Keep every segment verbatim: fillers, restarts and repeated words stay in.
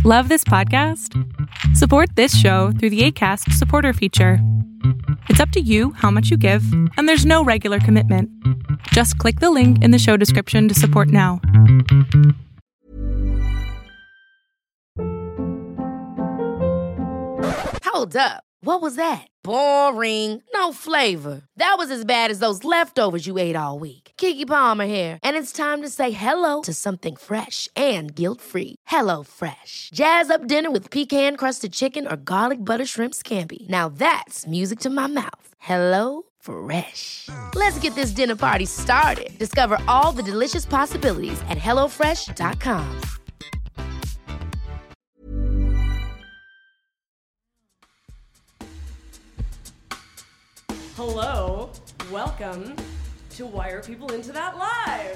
Love this podcast? Support this show through the Acast supporter feature. It's up to you how much you give, and there's no regular commitment. Just click the link in the show description to support now. Hold up. What was that? Boring. No flavor. That was as bad as those leftovers you ate all week. Keke Palmer here, and it's time to say hello to something fresh and guilt-free. Hello Fresh. Jazz up dinner with pecan-crusted chicken or garlic butter shrimp scampi. Now that's music to my mouth. Hello Fresh. Let's get this dinner party started. Discover all the delicious possibilities at hello fresh dot com. Hello, welcome to Why Are People Into That Live?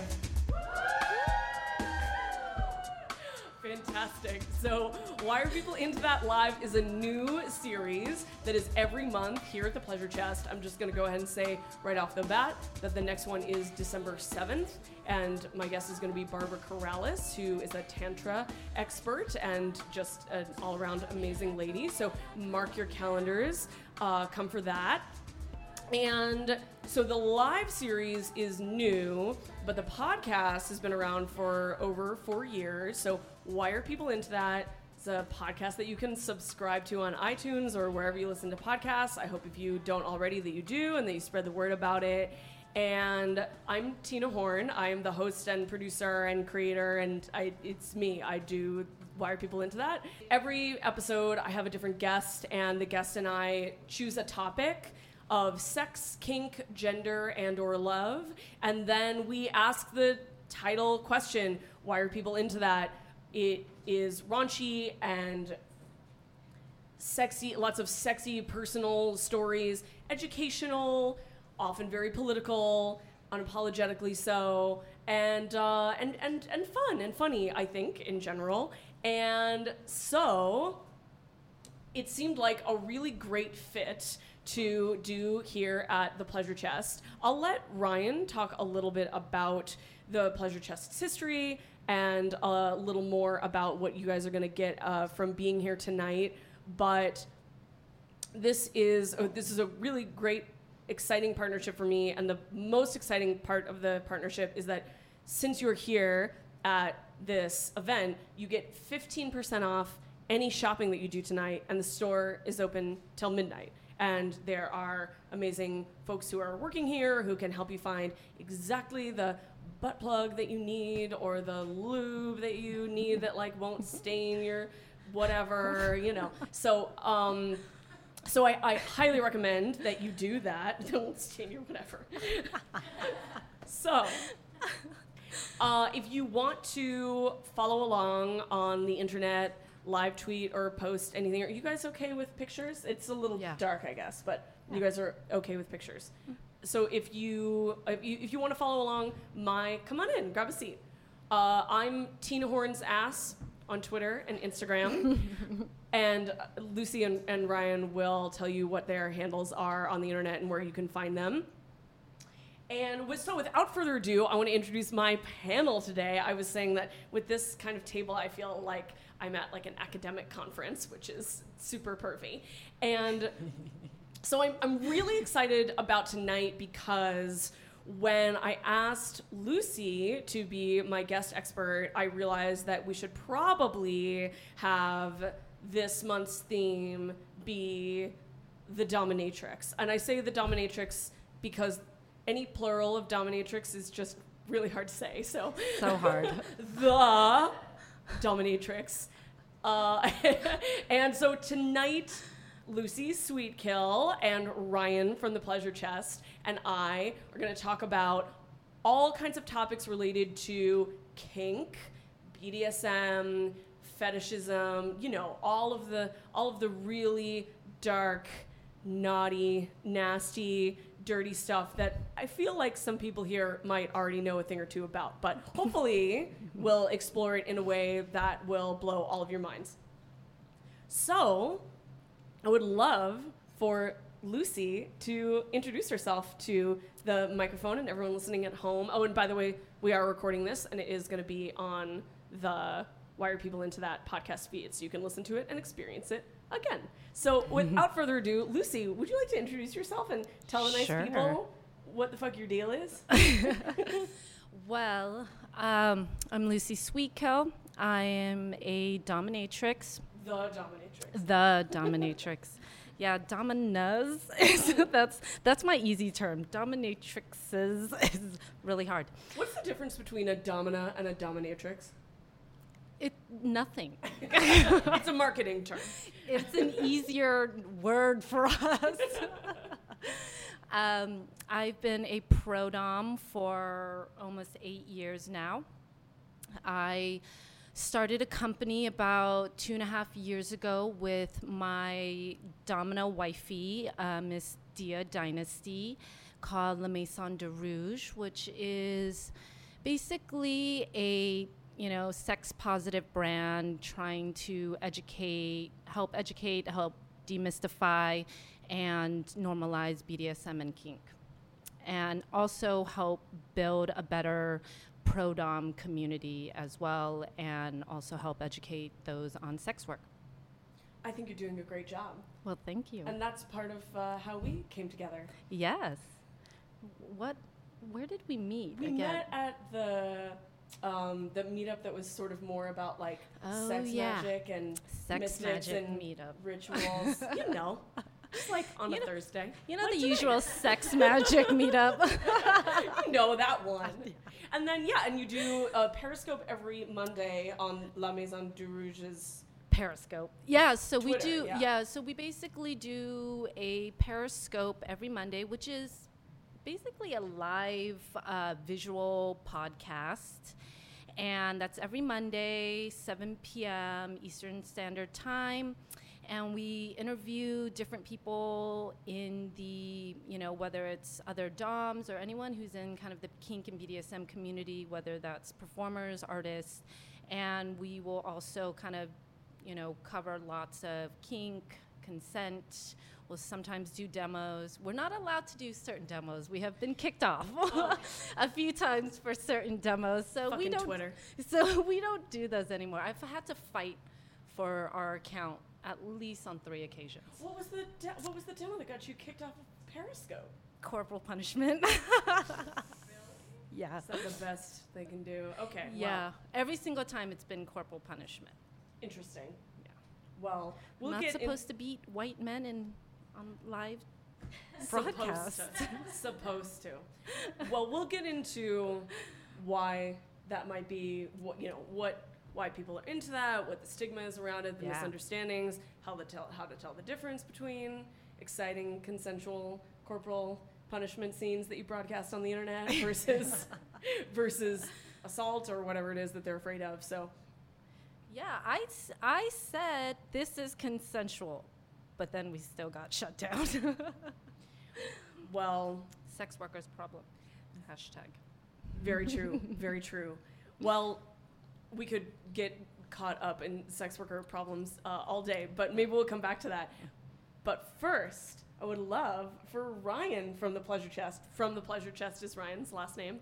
Fantastic. So, Why Are People Into That Live is a new series that is every month here at the Pleasure Chest. I'm just going to go ahead and say right off the bat that the next one is December seventh, and my guest is going to be Barbara Corrales, who is a Tantra expert and just an all-around amazing lady. So, mark your calendars. Uh, come for that. And so the live series is new, but the podcast has been around for over four years. So why are people into that? It's a podcast that you can subscribe to on iTunes or wherever you listen to podcasts. I hope if you don't already that you do and that you spread the word about it. And I'm Tina Horn. I am the host and producer and creator, and I, it's me. I do Why Are People Into That? Every episode I have a different guest, and the guest and I choose a topic of sex, kink, gender, and or love. And then we ask the title question, why are people into that? It is raunchy and sexy, lots of sexy personal stories, educational, often very political, unapologetically so, and uh, and and and fun and funny, I think, in general. And so it seemed like a really great fit to do here at the Pleasure Chest. I'll let Ryan talk a little bit about the Pleasure Chest's history and a little more about what you guys are going to get uh, from being here tonight. But this is oh, this is a really great, exciting partnership for me. And the most exciting part of the partnership is that since you're here at this event, you get fifteen percent off any shopping that you do tonight, and the store is open till midnight. And there are amazing folks who are working here who can help you find exactly the butt plug that you need or the lube that you need that like won't stain your whatever, you know. So um, so I, I highly recommend that you do that. That won't stain your whatever. So uh, if you want to follow along on the internet, live tweet or post anything. Are you guys okay with pictures? It's a little yeah. dark, I guess, but yeah. You guys are okay with pictures. So if you if you, if you want to follow along, my come on in, grab a seat. Uh, I'm Tina Horn's ass on Twitter and Instagram, and Lucy and, and Ryan will tell you what their handles are on the internet and where you can find them. And with, so without further ado, I want to introduce my panel today. I was saying that with this kind of table, I feel like I'm at like an academic conference, which is super pervy. And so I'm, I'm really excited about tonight because when I asked Lucy to be my guest expert, I realized that we should probably have this month's theme be the dominatrix. And I say the dominatrix because any plural of dominatrix is just really hard to say. So, so hard. The dominatrix. Uh, and so tonight, Lucy Sweetkill and Ryan from the Pleasure Chest and I are going to talk about all kinds of topics related to kink, B D S M, fetishism, you know, all of the all of the really dark, naughty, nasty, dirty stuff that I feel like some people here might already know a thing or two about, but hopefully we'll explore it in a way that will blow all of your minds. So I would love for Lucy to introduce herself to the microphone and everyone listening at home. Oh, and by the way, we are recording this and it is going to be on the Why Are People Into That podcast feed, so you can listen to it and experience it again. So without further ado, Lucy, would you like to introduce yourself and tell the nice Sure. people what the fuck your deal is? Well, um, I'm Lucy Sweetco. I am a dominatrix. The dominatrix. The dominatrix. Yeah, dominas. that's that's my easy term. Dominatrixes is really hard. What's the difference between a domina and a dominatrix? It nothing. It's a marketing term. It's an easier word for us. um, I've been a pro dom for almost eight years now. I started a company about two and a half years ago with my domino wifey, uh, Miss Dia Dynasty, called La Maison de Rouge, which is basically a you know, sex positive brand trying to educate, help educate, help demystify, and normalize B D S M and kink. And also help build a better pro-dom community as well, and also help educate those on sex work. I think you're doing a great job. Well, thank you. And that's part of uh, how we came together. Yes. What, where did we meet We again? met at the um, the meetup that was sort of more about like Oh, sex yeah. magic and Sex mystics magic and meetup. rituals. You know, just like on You a know- Thursday. You know, Like the today. usual sex magic meetup. You know that one. And then yeah, and you do a Periscope every Monday on La Maison du Rouge's. Periscope. Yeah, so we Twitter, do, yeah. yeah. so we basically do a Periscope every Monday, which is basically a live uh, visual podcast. And that's every Monday, seven p.m. Eastern Standard Time. And we interview different people in the, you know, whether it's other doms or anyone who's in kind of the kink and B D S M community, whether that's performers, artists. And we will also kind of, you know, cover lots of kink, consent. We'll sometimes do demos. We're not allowed to do certain demos. We have been kicked off a few times for certain demos. So we Fucking don't. Twitter. So we don't do those anymore. I've had to fight for our account at least on three occasions. What was the de- what was the demo that got you kicked off of Periscope? Corporal punishment. Yeah. Is that the best they can do? Okay. Yeah. Well, Every single time it's been corporal punishment. interesting. Yeah. Well, we'll Not get supposed to beat white men in on live in, broadcast. Supposed to. Supposed to. Well, we'll get into why that might be. What you know what. Why people are into that, what the stigma is around it, the Yeah. misunderstandings, how to tell how to tell the difference between exciting consensual corporal punishment scenes that you broadcast on the internet versus versus assault or whatever it is that they're afraid of. So Yeah, I, s- I said this is consensual, but then we still got shut down. well, Sex workers problem. Hashtag. very true, very true. Well, we could get caught up in sex worker problems uh, all day, but maybe we'll come back to that. But first, I would love for Ryan from the Pleasure Chest, from the Pleasure Chest is Ryan's last name,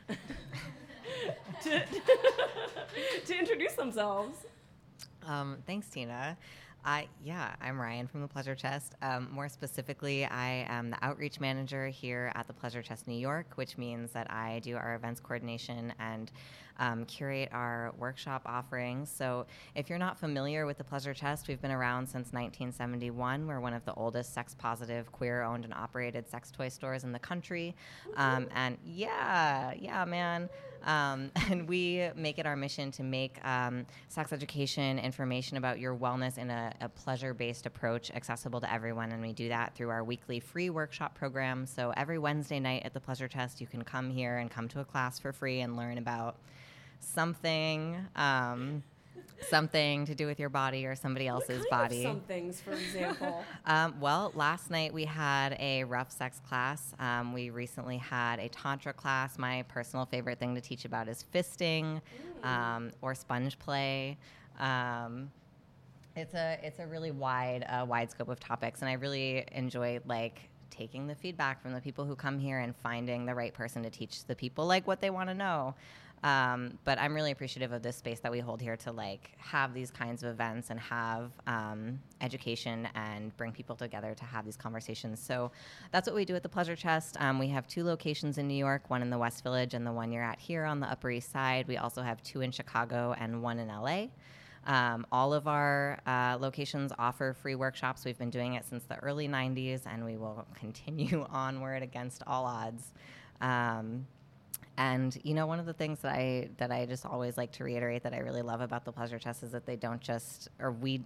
to, to introduce themselves. Um, thanks, Tina. I, yeah, I'm Ryan from the Pleasure Chest. Um, more specifically, I am the outreach manager here at the Pleasure Chest New York, which means that I do our events coordination and um, curate our workshop offerings. So if you're not familiar with the Pleasure Chest, we've been around since nineteen seventy-one. We're one of the oldest sex-positive, queer-owned and operated sex toy stores in the country. Um, and yeah, yeah, man. Um, and we make it our mission to make um, sex education, information about your wellness in a, a pleasure-based approach accessible to everyone. And we do that through our weekly free workshop program. So every Wednesday night at the Pleasure Chest, you can come here and come to a class for free and learn about something, um, something to do with your body or somebody else's What kind body. of some things, for example? Um, well, last night we had a rough sex class. Um, we recently had a tantra class. My personal favorite thing to teach about is fisting um, or sponge play. Um, it's a it's a really wide uh, wide scope of topics, and I really enjoy like taking the feedback from the people who come here and finding the right person to teach the people like what they want to know. Um, but I'm really appreciative of this space that we hold here to like have these kinds of events and have um, education and bring people together to have these conversations. So that's what we do at the Pleasure Chest. Um, we have two locations in New York, one in the West Village and the one you're at here on the Upper East Side. We also have two in Chicago and one in L A. Um, all of our uh, locations offer free workshops. We've been doing it since the early nineties, and we will continue onward against all odds. Um, and you know, one of the things that I that I just always like to reiterate that I really love about the Pleasure Chest is that they don't just, or we,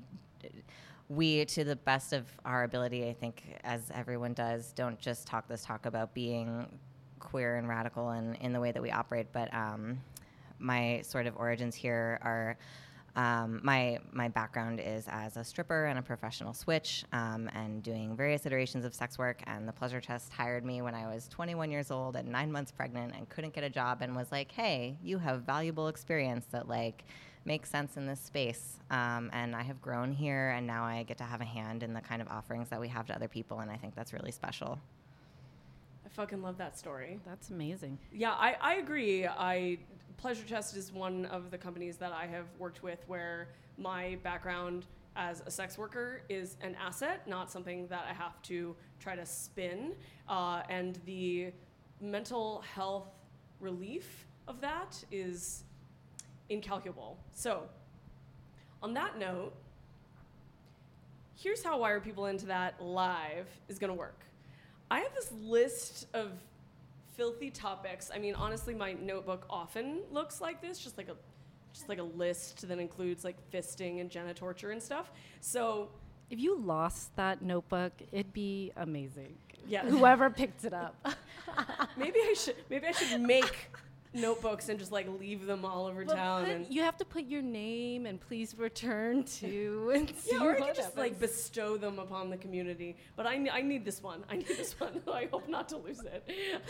we to the best of our ability, I think, as everyone does, don't just talk this talk about being queer and radical and in the way that we operate. But um, my sort of origins here are. Um, my my background is as a stripper and a professional switch, um, and doing various iterations of sex work. And the Pleasure Chest hired me when I was twenty-one years old and nine months pregnant and couldn't get a job, and was like, "Hey, you have valuable experience that like makes sense in this space." Um, and I have grown here, and now I get to have a hand in the kind of offerings that we have to other people, and I think that's really special. I fucking love that story. That's amazing. Yeah, I, I agree. I Pleasure Chest is one of the companies that I have worked with where my background as a sex worker is an asset, not something that I have to try to spin. Uh, and the mental health relief of that is incalculable. So, on that note, here's how Why Are People Into That Live is going to work. I have this list of filthy topics. I mean, honestly, my notebook often looks like this, just like a just like a list that includes like fisting and genital torture and stuff. So if you lost that notebook, it'd be amazing. Yeah. Whoever picked it up. maybe I should maybe I should make notebooks and just like leave them all over But town. put- And you have to put your name and please return to and see yeah, or I what could just like happens. bestow them upon the community. But I, ne- I need this one. I need this one. I hope not to lose it.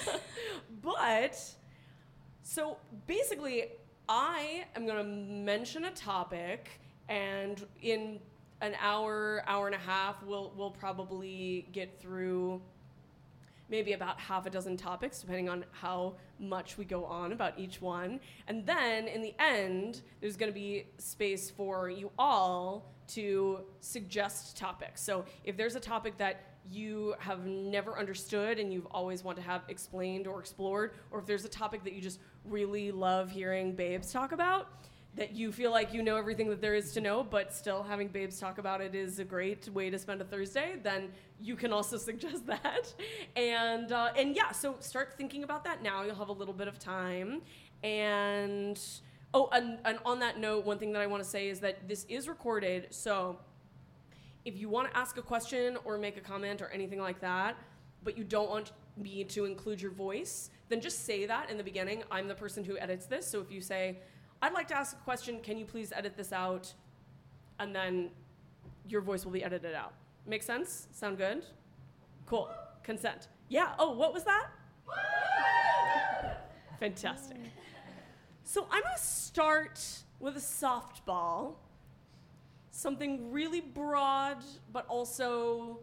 But, so basically, I am going to mention a topic, and in an hour, hour and a half, we'll we'll probably get through maybe about half a dozen topics, depending on how much we go on about each one. And then in the end, there's gonna be space for you all to suggest topics. So if there's a topic that you have never understood and you've always wanted to have explained or explored, or if there's a topic that you just really love hearing babes talk about, that you feel like you know everything that there is to know, but still having babes talk about it is a great way to spend a Thursday, then you can also suggest that. And uh, and yeah, so start thinking about that now. You'll have a little bit of time. And, oh, and, and on that note, one thing that I want to say is that this is recorded, so if you want to ask a question or make a comment or anything like that, but you don't want me to include your voice, then just say that in the beginning. I'm the person who edits this, so if you say, I'd like to ask a question, can you please edit this out? And then your voice will be edited out. Make sense? Sound good? Cool. Consent. Yeah. Oh, what was that? Fantastic. So I'm going to start with a softball. Something really broad, but also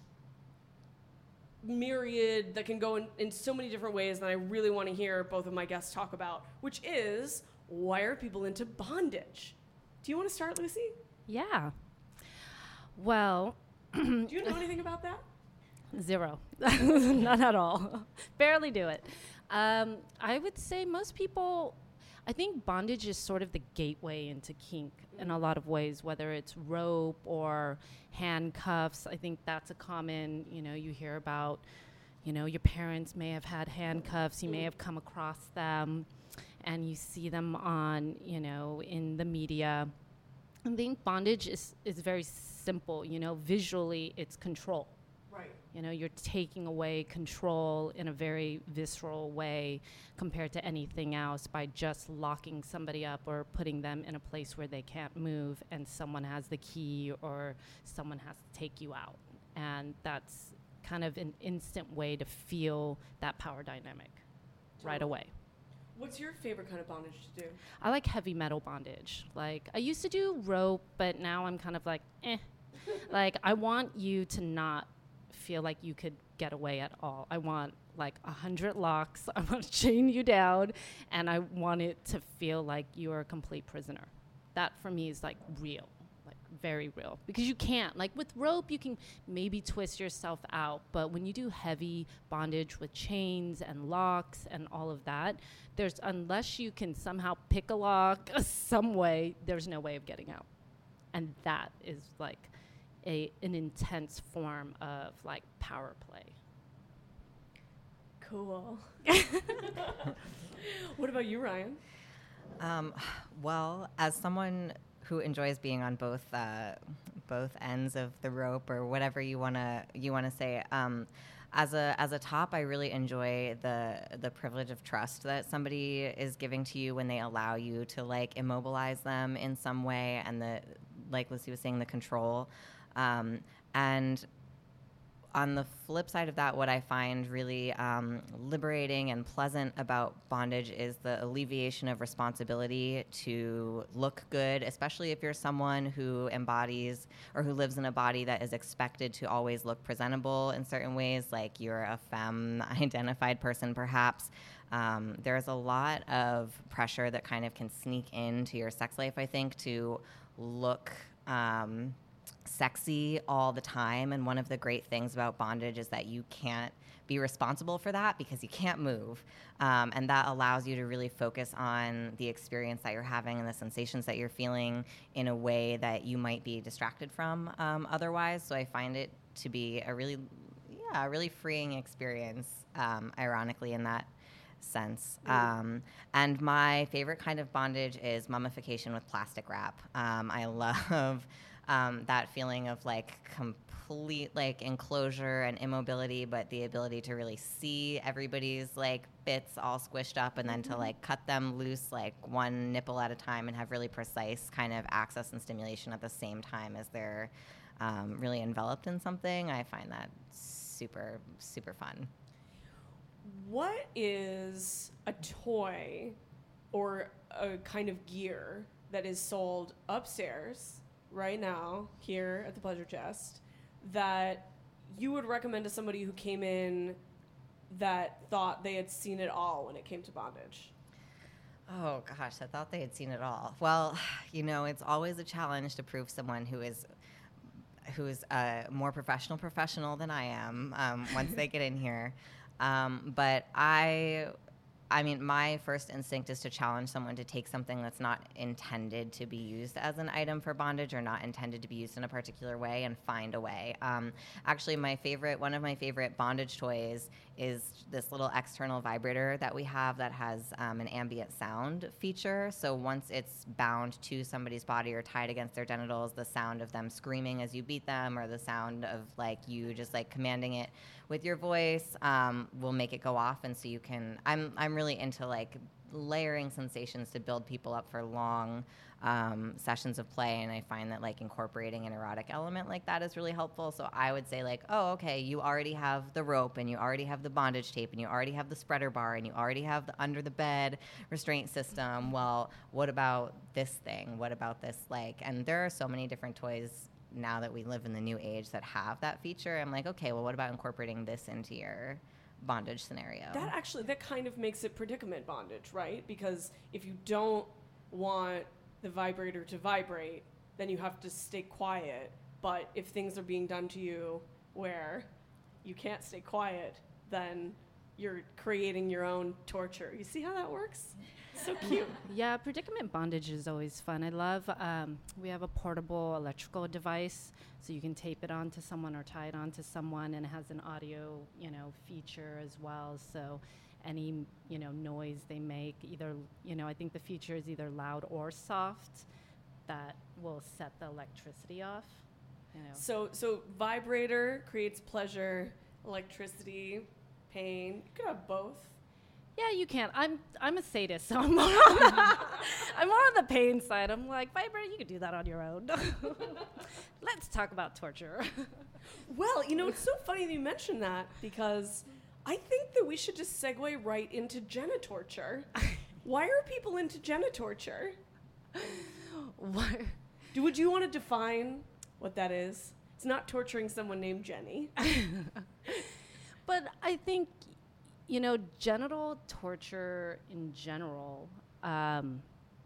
myriad that can go in, in so many different ways that I really want to hear both of my guests talk about, which is, why are people into bondage? Do you want to start, Lucy? Yeah. Well, Do you know anything about that? zero. Not at all. Barely do it. Um, I would say most people, I think bondage is sort of the gateway into kink in a lot of ways, whether it's rope or handcuffs. I think that's a common, you know, you hear about, you know, your parents may have had handcuffs, you may have come across them, and you see them on, you know, in the media. I think bondage is, is very simple, you know, visually it's control. Right. You know, you're taking away control in a very visceral way compared to anything else by just locking somebody up or putting them in a place where they can't move and someone has the key or someone has to take you out. And that's kind of an instant way to feel that power dynamic right away. What's your favorite kind of bondage to do? I like heavy metal bondage. Like, I used to do rope, but now I'm kind of like, eh. Like, I want you to not feel like you could get away at all. I want like a hundred locks. I want to chain you down, and I want it to feel like you are a complete prisoner. That for me is like real, like very real, because you can't, like with rope, you can maybe twist yourself out, but when you do heavy bondage with chains and locks and all of that, there's, unless you can somehow pick a lock some way, there's no way of getting out. And that is like a an intense form of like power play. Cool. What about you, Ryan? Um, well, as someone who enjoys being on both uh, both ends of the rope, or whatever you wanna you wanna say, um, as a as a top, I really enjoy the the privilege of trust that somebody is giving to you when they allow you to like immobilize them in some way, and the, like Lucy was saying, the control, um, and. On the flip side of that, what I find really um, liberating and pleasant about bondage is the alleviation of responsibility to look good, especially if you're someone who embodies or who lives in a body that is expected to always look presentable in certain ways, like you're a femme-identified person perhaps. Um, there's a lot of pressure that kind of can sneak into your sex life, I think, to look... Um, sexy all the time, and one of the great things about bondage is that you can't be responsible for that because you can't move, um, and that allows you to really focus on the experience that you're having and the sensations that you're feeling in a way that you might be distracted from um, otherwise. So I find it to be a really, yeah, a really freeing experience, um, ironically, in that sense. Um, and my favorite kind of bondage is mummification with plastic wrap. Um, I love Um, that feeling of like complete like enclosure and immobility, but the ability to really see everybody's like bits all squished up, and then to like cut them loose like one nipple at a time and have really precise kind of access and stimulation at the same time as they're um, really enveloped in something. I find that super, super fun. What is a toy or a kind of gear that is sold upstairs right now here at the Pleasure Chest that you would recommend to somebody who came in that thought they had seen it all when it came to bondage? Oh gosh, I thought they had seen it all. Well, you know, it's always a challenge to prove someone who is who is a more professional professional than I am um, once they get in here. Um, but I I mean, my first instinct is to challenge someone to take something that's not intended to be used as an item for bondage, or not intended to be used in a particular way, and find a way. Um, actually, my favorite, one of my favorite bondage toys is this little external vibrator that we have that has um, an ambient sound feature. So once it's bound to somebody's body or tied against their genitals, the sound of them screaming as you beat them, or the sound of like you just like commanding it with your voice, um, will make it go off. And so you can, I'm I'm really into like layering sensations to build people up for long um, sessions of play, and I find that like incorporating an erotic element like that is really helpful. So I would say like, oh, okay, you already have the rope, and you already have the bondage tape, and you already have the spreader bar, and you already have the under the bed restraint system. Well, what about this thing? What about this like? And there are so many different toys now that we live in the new age that have that feature. I'm like, okay, well, what about incorporating this into your bondage scenario? That actually, that kind of makes it predicament bondage, right? Because if you don't want the vibrator to vibrate, then you have to stay quiet. But if things are being done to you where you can't stay quiet, then you're creating your own torture. You see how that works? So cute. Yeah, predicament bondage is always fun. I love, um, we have a portable electrical device, so you can tape it onto someone or tie it onto someone, and it has an audio, you know, feature as well. So any, you know, noise they make, either, you know, I think the feature is either loud or soft, that will set the electricity off. You know. So, so vibrator creates pleasure, electricity, pain. You could have both. Yeah, you can. I'm I'm a sadist, so I'm more on, I'm more on the pain side. I'm like, vibrate, you can do that on your own. Let's talk about torture. Well, you know, it's so funny that you mentioned that, because I think that we should just segue right into genitorture. Why are people into genitorture? What? Do, would you want to define what that is? It's not torturing someone named Jenny. But I think, you know, genital torture in general, um,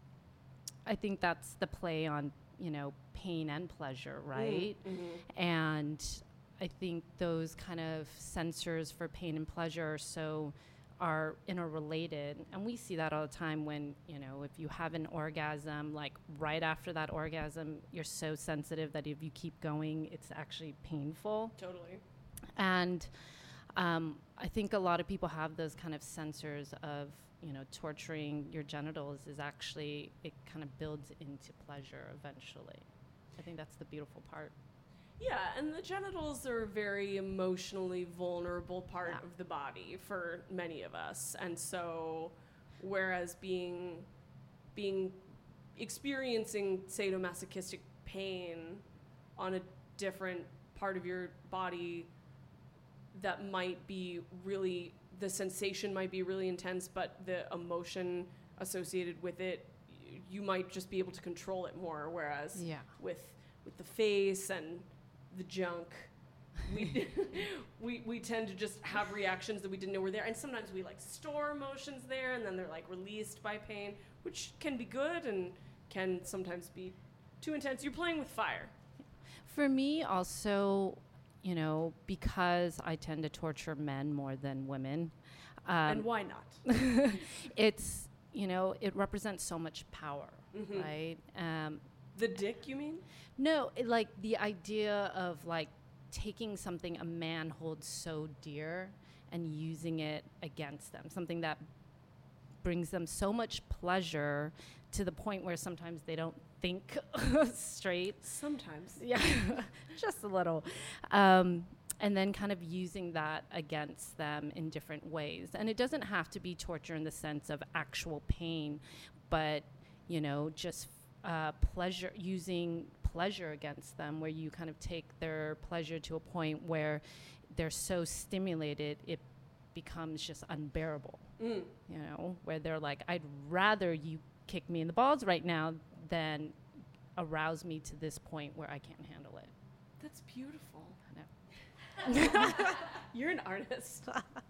I think that's the play on, you know, pain and pleasure, right? Mm-hmm. And I think those kind of sensors for pain and pleasure are so are interrelated, and we see that all the time when, you know, if you have an orgasm, like right after that orgasm, you're so sensitive that if you keep going, it's actually painful. Totally. And um, I think a lot of people have those kind of sensors of, you know, torturing your genitals is actually, it kind of builds into pleasure eventually. I think that's the beautiful part. Yeah, and the genitals are a very emotionally vulnerable part yeah. of the body for many of us. And so whereas being being experiencing sadomasochistic pain on a different part of your body that might be really, the sensation might be really intense, but the emotion associated with it, you might just be able to control it more. Whereas yeah. with with the face and the junk, we we we tend to just have reactions that we didn't know were there, and sometimes we like store emotions there, and then they're like released by pain, which can be good and can sometimes be too intense. You're playing with fire. For me, also, you know, because I tend to torture men more than women, um, and why not? It's, you know, it represents so much power, mm-hmm. right? Um, the dick, you mean? No, it, like the idea of like taking something a man holds so dear and using it against them, something that brings them so much pleasure to the point where sometimes they don't think straight. Sometimes. Yeah, just a little. Um, and then kind of using that against them in different ways. And it doesn't have to be torture in the sense of actual pain, but, you know, just uh, pleasure, using pleasure against them, where you kind of take their pleasure to a point where they're so stimulated it becomes just unbearable. Mm. You know, where they're like, I'd rather you kick me in the balls right now than arouse me to this point where I can't handle it. That's beautiful. I know. You're an artist.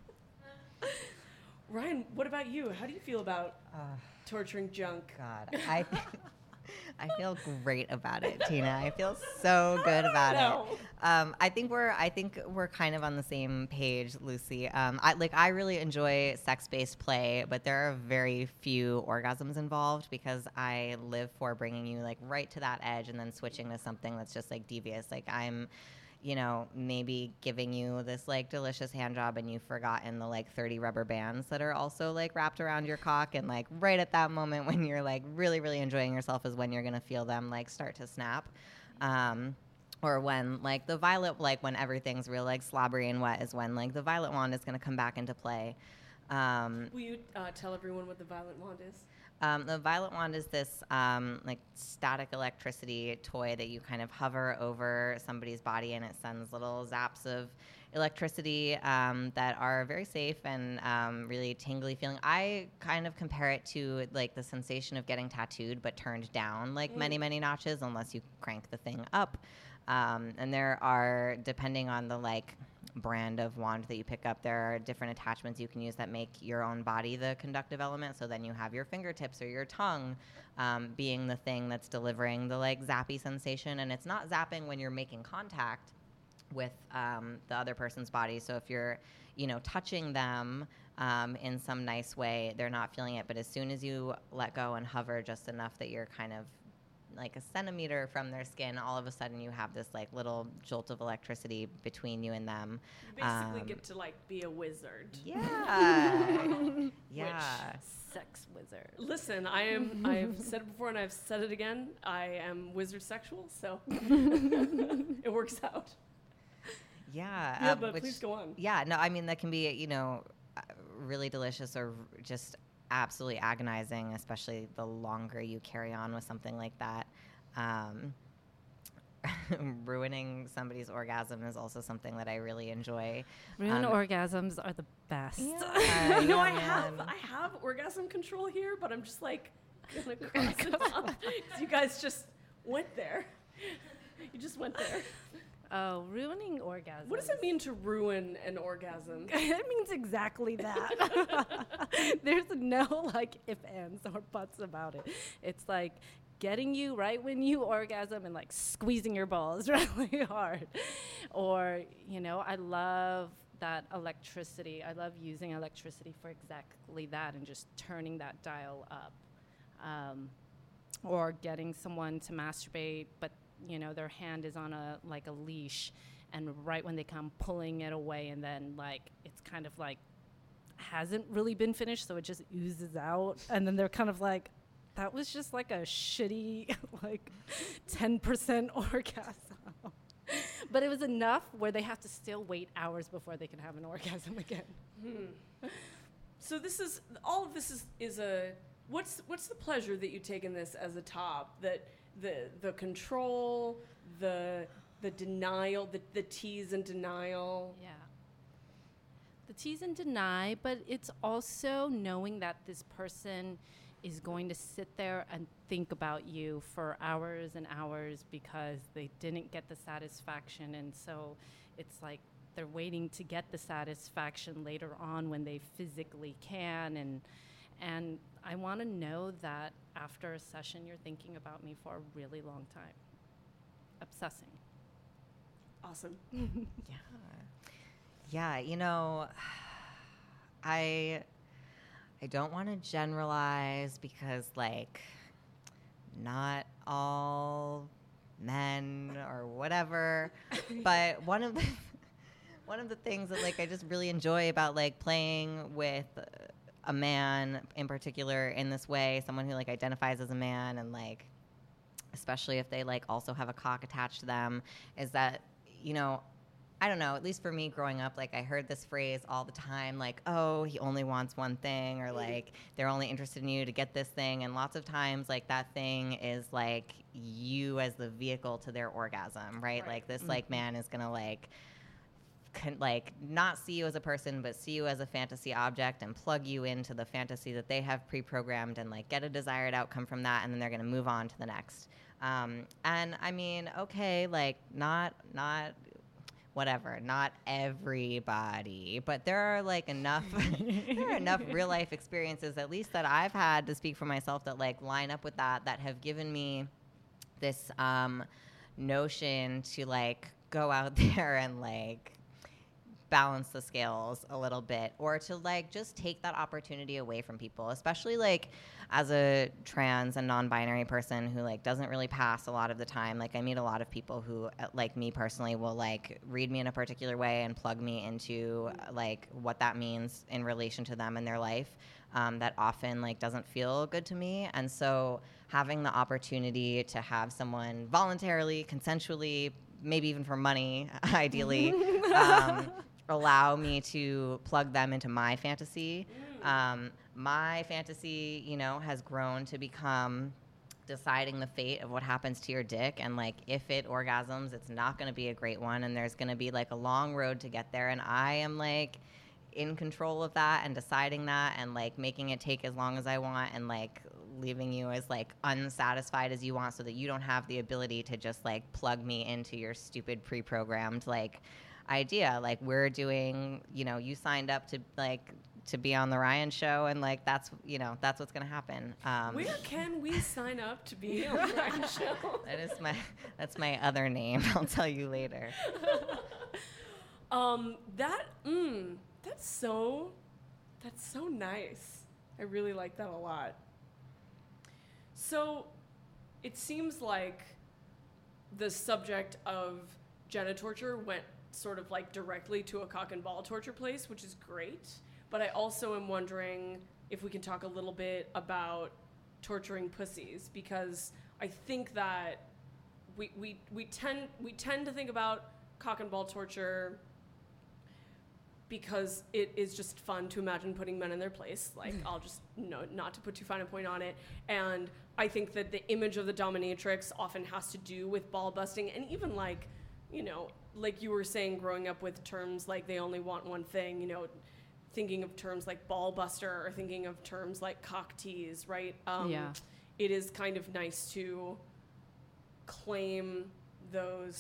Ryan, what about you? How do you feel about uh, torturing junk? God, I I feel great about it, Tina. I feel so good about know. it. Um, I think we're I think we're kind of on the same page, Lucy. Um, I like I really enjoy sex-based play, but there are very few orgasms involved because I live for bringing you like right to that edge and then switching to something that's just like devious. Like I'm, you know, maybe giving you this like delicious hand job and you've forgotten the like thirty rubber bands that are also like wrapped around your cock, and like right at that moment when you're like really, really enjoying yourself is when you're gonna feel them like start to snap. Um, or when like the violet, like when everything's real like slobbery and wet is when like the violet wand is gonna come back into play. Um, Will you uh, tell everyone what the violet wand is? Um, the violet wand is this um, like static electricity toy that you kind of hover over somebody's body and it sends little zaps of electricity um, that are very safe and um, really tingly feeling. I kind of compare it to like the sensation of getting tattooed but turned down like mm. many, many notches unless you crank the thing up. Um, and there are, depending on the like brand of wand that you pick up, there are different attachments you can use that make your own body the conductive element. So then you have your fingertips or your tongue um, being the thing that's delivering the like zappy sensation. And it's not zapping when you're making contact with um, the other person's body. So if you're, you know, touching them um, in some nice way, they're not feeling it. But as soon as you let go and hover just enough that you're kind of like a centimeter from their skin, all of a sudden you have this like little jolt of electricity between you and them. You basically um, get to like be a wizard. Yeah. Yeah. Which, sex wizard. Listen, I am, I've said it before and I've said it again. I am wizard sexual, so it works out. Yeah. Yeah, um, but which, please go on. Yeah, no, I mean, that can be, you know, really delicious or just absolutely agonizing, especially the longer you carry on with something like that. Um, ruining somebody's orgasm is also something that I really enjoy. Ruined um, orgasms are the best. Yeah, you know, I man. have I have orgasm control here, but I'm just like gonna cross it off because you guys just went there. You just went there. Oh, ruining orgasm. What does it mean to ruin an orgasm? It means exactly that. There's no like if, ands, or buts about it. It's like getting you right when you orgasm and like squeezing your balls really hard. Or, you know, I love that electricity. I love using electricity for exactly that and just turning that dial up. Um, or getting someone to masturbate, but you know, their hand is on a like a leash, and right when they come pulling it away, and then like it's kind of like hasn't really been finished, so it just oozes out, and then they're kind of like, that was just like a shitty like ten percent orgasm. But it was enough where they have to still wait hours before they can have an orgasm again. Hmm. So this is all of this is is a what's what's the pleasure that you take in this as a top, that the the control, the the denial, the the tease and denial. Yeah. The tease and deny, but it's also knowing that this person is going to sit there and think about you for hours and hours because they didn't get the satisfaction, and so it's like they're waiting to get the satisfaction later on when they physically can, and and I want to know that after a session you're thinking about me for a really long time. Obsessing. Awesome. Yeah. Yeah, you know, I I don't want to generalize because like not all men or whatever, but one of the one of the things that like I just really enjoy about like playing with a man in particular in this way, someone who like identifies as a man, and like especially if they like also have a cock attached to them, is that, you know, I don't know, at least for me growing up, like I heard this phrase all the time, like, oh, he only wants one thing, or like they're only interested in you to get this thing. And lots of times like that thing is like you as the vehicle to their orgasm, right? Right. Like this Mm-hmm. like man is gonna like Can, like not see you as a person, but see you as a fantasy object and plug you into the fantasy that they have pre-programmed and like get a desired outcome from that, and then they're going to move on to the next. Um, and I mean, okay, like not not whatever, not everybody, but there are like enough there are enough real life experiences, at least that I've had to speak for myself, that like line up with that, that have given me this um, notion to like go out there and like balance the scales a little bit, or to like just take that opportunity away from people, especially like as a trans and non-binary person who like doesn't really pass a lot of the time. Like I meet a lot of people who, like me personally, will like read me in a particular way and plug me into like what that means in relation to them in their life. Um, that often like doesn't feel good to me. And so having the opportunity to have someone voluntarily, consensually, maybe even for money, ideally, um, allow me to plug them into my fantasy. Um, my fantasy, you know, has grown to become deciding the fate of what happens to your dick. And like, if it orgasms, it's not going to be a great one. And there's going to be like a long road to get there. And I am like in control of that and deciding that and like making it take as long as I want, and like leaving you as like unsatisfied as you want, so that you don't have the ability to just like plug me into your stupid pre-programmed like idea. Like we're doing, you know, you signed up to like to be on the Ryan show, and like that's, you know, that's what's gonna happen. Um, Where can we sign up to be on the Ryan show? that is my that's my other name. I'll tell you later. um, that mm, that's so that's so nice. I really like that a lot. So, it seems like the subject of genitorture went sort of like directly to a cock and ball torture place, which is great. But I also am wondering if we can talk a little bit about torturing pussies, because I think that we we, we tend we tend to think about cock and ball torture because it is just fun to imagine putting men in their place. Like, I'll just, no, not to put too fine a point on it. And I think that the image of the dominatrix often has to do with ball busting, and even like, you know, like you were saying, growing up with terms like they only want one thing, you know, thinking of terms like ball buster or thinking of terms like cock tease, right? Um, Yeah. It is kind of nice to claim those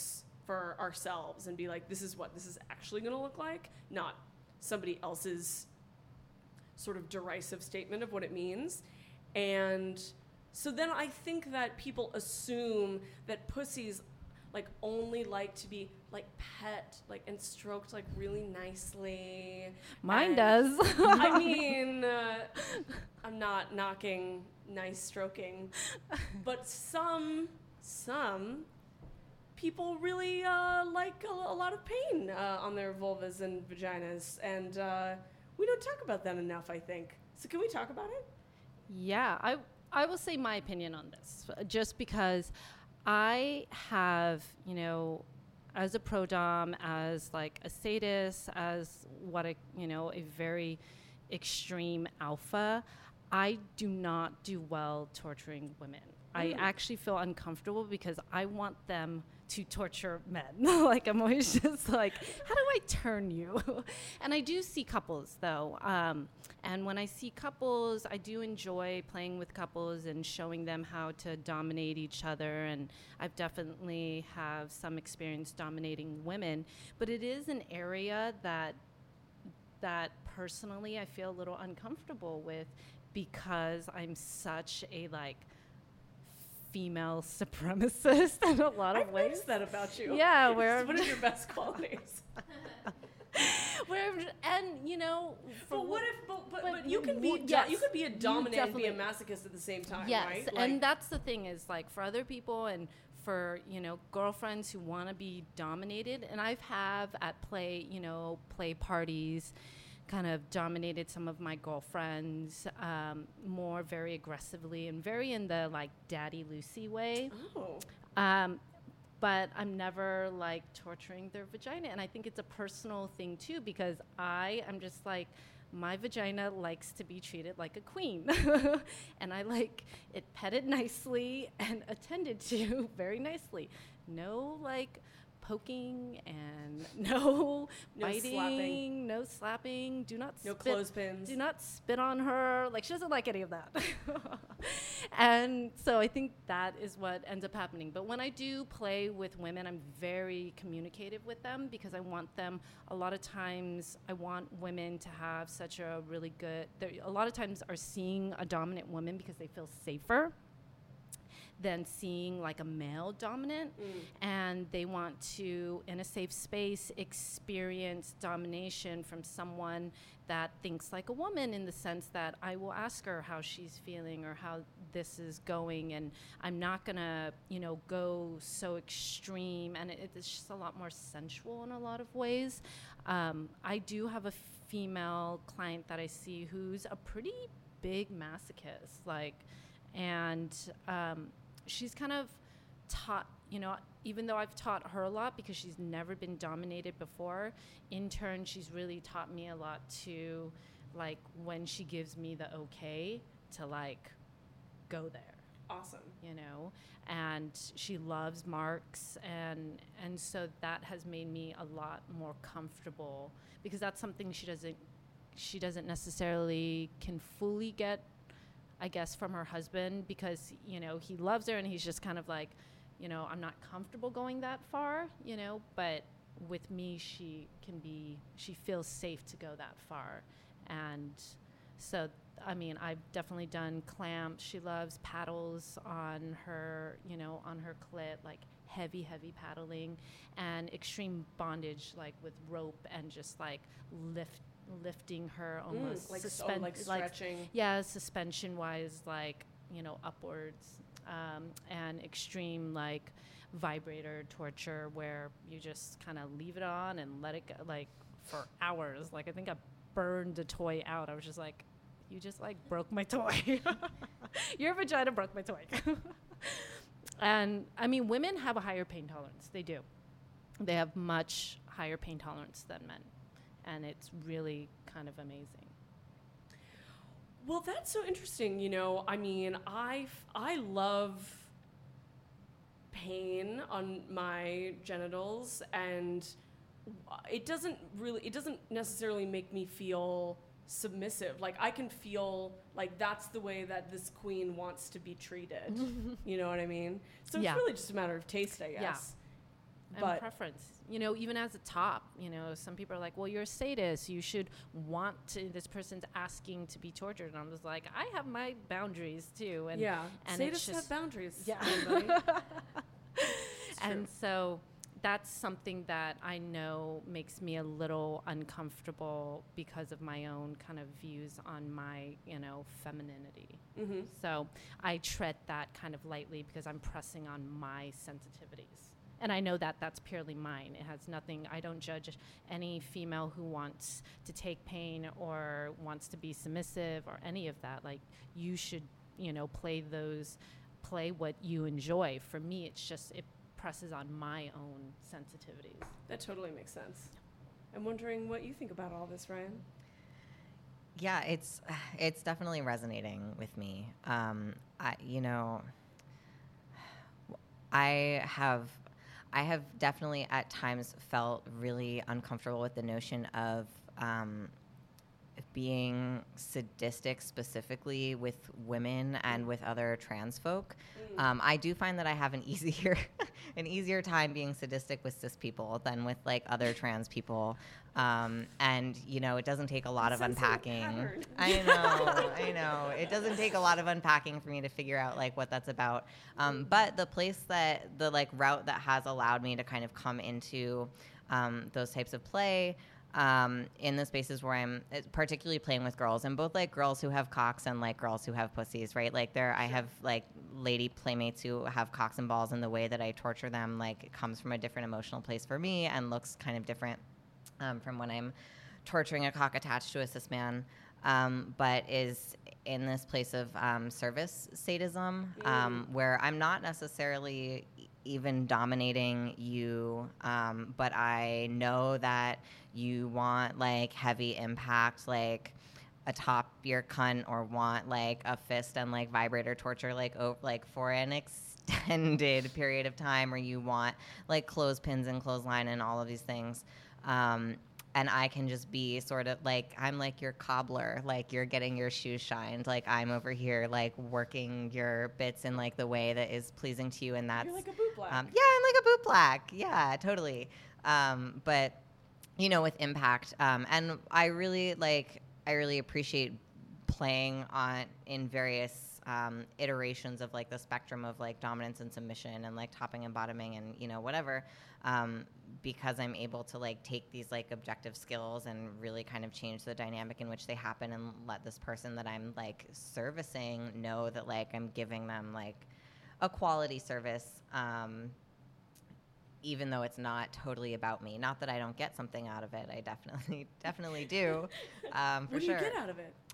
for ourselves and be like, this is what this is actually going to look like, not somebody else's sort of derisive statement of what it means. And so then I think that people assume that pussies like only like to be like pet, like and stroked like really nicely. Mine And, does. I mean, uh, I'm not knocking nice stroking, but some some people really uh, like a, a lot of pain uh, on their vulvas and vaginas, and uh, we don't talk about that enough, I think. So can we talk about it? Yeah, I I will say my opinion on this, uh, just because I have, you know, as a pro dom, as like a sadist, as what a, you know, a very extreme alpha, I do not do well torturing women. I actually feel uncomfortable because I want them to torture men. Like, I'm always just like, how do I turn you? And I do see couples, though. Um, and when I see couples, I do enjoy playing with couples and showing them how to dominate each other. And I've definitely have some experience dominating women. But it is an area that that personally I feel a little uncomfortable with, because I'm such a, like, female supremacist in a lot of I've ways. noticed that about you. Yeah, where What are your best qualities? where and you know, for But what if? But, but, but but you can be. w- do- yes, you could be a you dominant and be a definitely- masochist at the same time, yes, right? and that's the thing is, like, for other people and for, you know, girlfriends who want to be dominated, and I've have at play, you know, play parties, kind of dominated some of my girlfriends um, more very aggressively and very in the, like, Daddy Lucy way. Oh. Um, but I'm never, like, torturing their vagina. And I think it's a personal thing, too, because I am just, like, my vagina likes to be treated like a queen. And I like it petted nicely and attended to very nicely. No, like, poking and no, No biting, slapping. no slapping. Do not No spit, clothespins. Do not spit on her. Like, she doesn't like any of that. And so I think that is what ends up happening. But when I do play with women, I'm very communicative with them, because I want them, a lot of times, I want women to have such a really good, they're- a lot of times are seeing a dominant woman because they feel safer than seeing, like, a male dominant. And they want to, in a safe space, experience domination from someone that thinks like a woman, in the sense that I will ask her how she's feeling or how this is going, and I'm not gonna, you know, go so extreme, and it, it's just a lot more sensual in a lot of ways. Um, I do have a female client that I see who's a pretty big masochist, like, and um, she's kind of taught, you know, even though I've taught her a lot because she's never been dominated before, in turn, she's really taught me a lot to, like, when she gives me the okay to, like, go there. Awesome. You know, and she loves marks, and and so that has made me a lot more comfortable, because that's something she doesn't she doesn't necessarily can fully get, I guess, from her husband, because, you know, he loves her and he's just kind of like, you know, I'm not comfortable going that far, you know, but with me, she can be, she feels safe to go that far. And so, I mean, I've definitely done clamps. She loves paddles on her, you know, on her clit, like heavy, heavy paddling, and extreme bondage, like with rope and just like lift, lifting her almost Mm, like, so, suspen- like stretching. yeah, suspension wise, like, you know, upwards, um, and extreme like vibrator torture, where you just kind of leave it on and let it go, like, for hours. Like, I think I burned a toy out. I was just like, you just like broke my toy. Your vagina broke my toy. And I mean, women have a higher pain tolerance. They do. They have much higher pain tolerance than men. And it's really kind of amazing. Well, that's so interesting. You know, I mean, I I love pain on my genitals, and it doesn't really, it doesn't necessarily make me feel submissive. Like, I can feel like that's the way that this queen wants to be treated. You know what I mean? So it's Yeah. really just a matter of taste, I guess. Yeah. but preference. You know, even as a top, you know, some people are like, well, you're a sadist. You should want to, this person's asking to be tortured. And I'm just like, I have my boundaries too. And yeah, and sadists it's just, have boundaries. Yeah. And so that's something that I know makes me a little uncomfortable because of my own kind of views on my, you know, femininity. Mm-hmm. So I tread that kind of lightly because I'm pressing on my sensitivities. And I know that that's purely mine. It has nothing, I don't judge any female who wants to take pain or wants to be submissive or any of that. Like, you should, you know, play those, play what you enjoy. For me, it's just, it presses on my own sensitivities. That totally makes sense. I'm wondering what you think about all this, Ryan. Yeah, it's it's definitely resonating with me. Um, I, you know, I have I have definitely at times felt really uncomfortable with the notion of um, being sadistic specifically with women and with other trans folk. Um, I do find that I have an easier an easier time being sadistic with cis people than with like other trans people. Um, and you know, it doesn't take a lot of unpacking. I know, I know. It doesn't take a lot of unpacking for me to figure out like what that's about. Um, but the place that the like route that has allowed me to kind of come into um, those types of play Um, in the spaces where I'm particularly playing with girls, and both like girls who have cocks and like girls who have pussies, right? Like there, I have like lady playmates who have cocks and balls, and the way that I torture them, like, it comes from a different emotional place for me and looks kind of different um, from when I'm torturing a cock attached to a cis man, um, but is in this place of um, service sadism, um, mm. where I'm not necessarily even dominating you, um, but I know that you want like heavy impact, like atop your cunt, or want like a fist and like vibrator torture, like oh, like for an extended period of time, or you want like clothespins and clothesline and all of these things. Um, and I can just be sort of like, I'm like your cobbler, like you're getting your shoes shined, like I'm over here like working your bits in like the way that is pleasing to you, and that's you're like a boot black. Um, yeah, I'm like a boot black. Yeah, totally. Um, but you know, with impact, um, and I really like, I really appreciate playing on in various um, iterations of like the spectrum of like dominance and submission, and like topping and bottoming, and you know, whatever. Um, because I'm able to like take these like objective skills and really kind of change the dynamic in which they happen, and let this person that I'm like servicing know that like I'm giving them like a quality service, um, even though it's not totally about me. Not that I don't get something out of it. I definitely, definitely do. Um, for what do sure. you get out of it?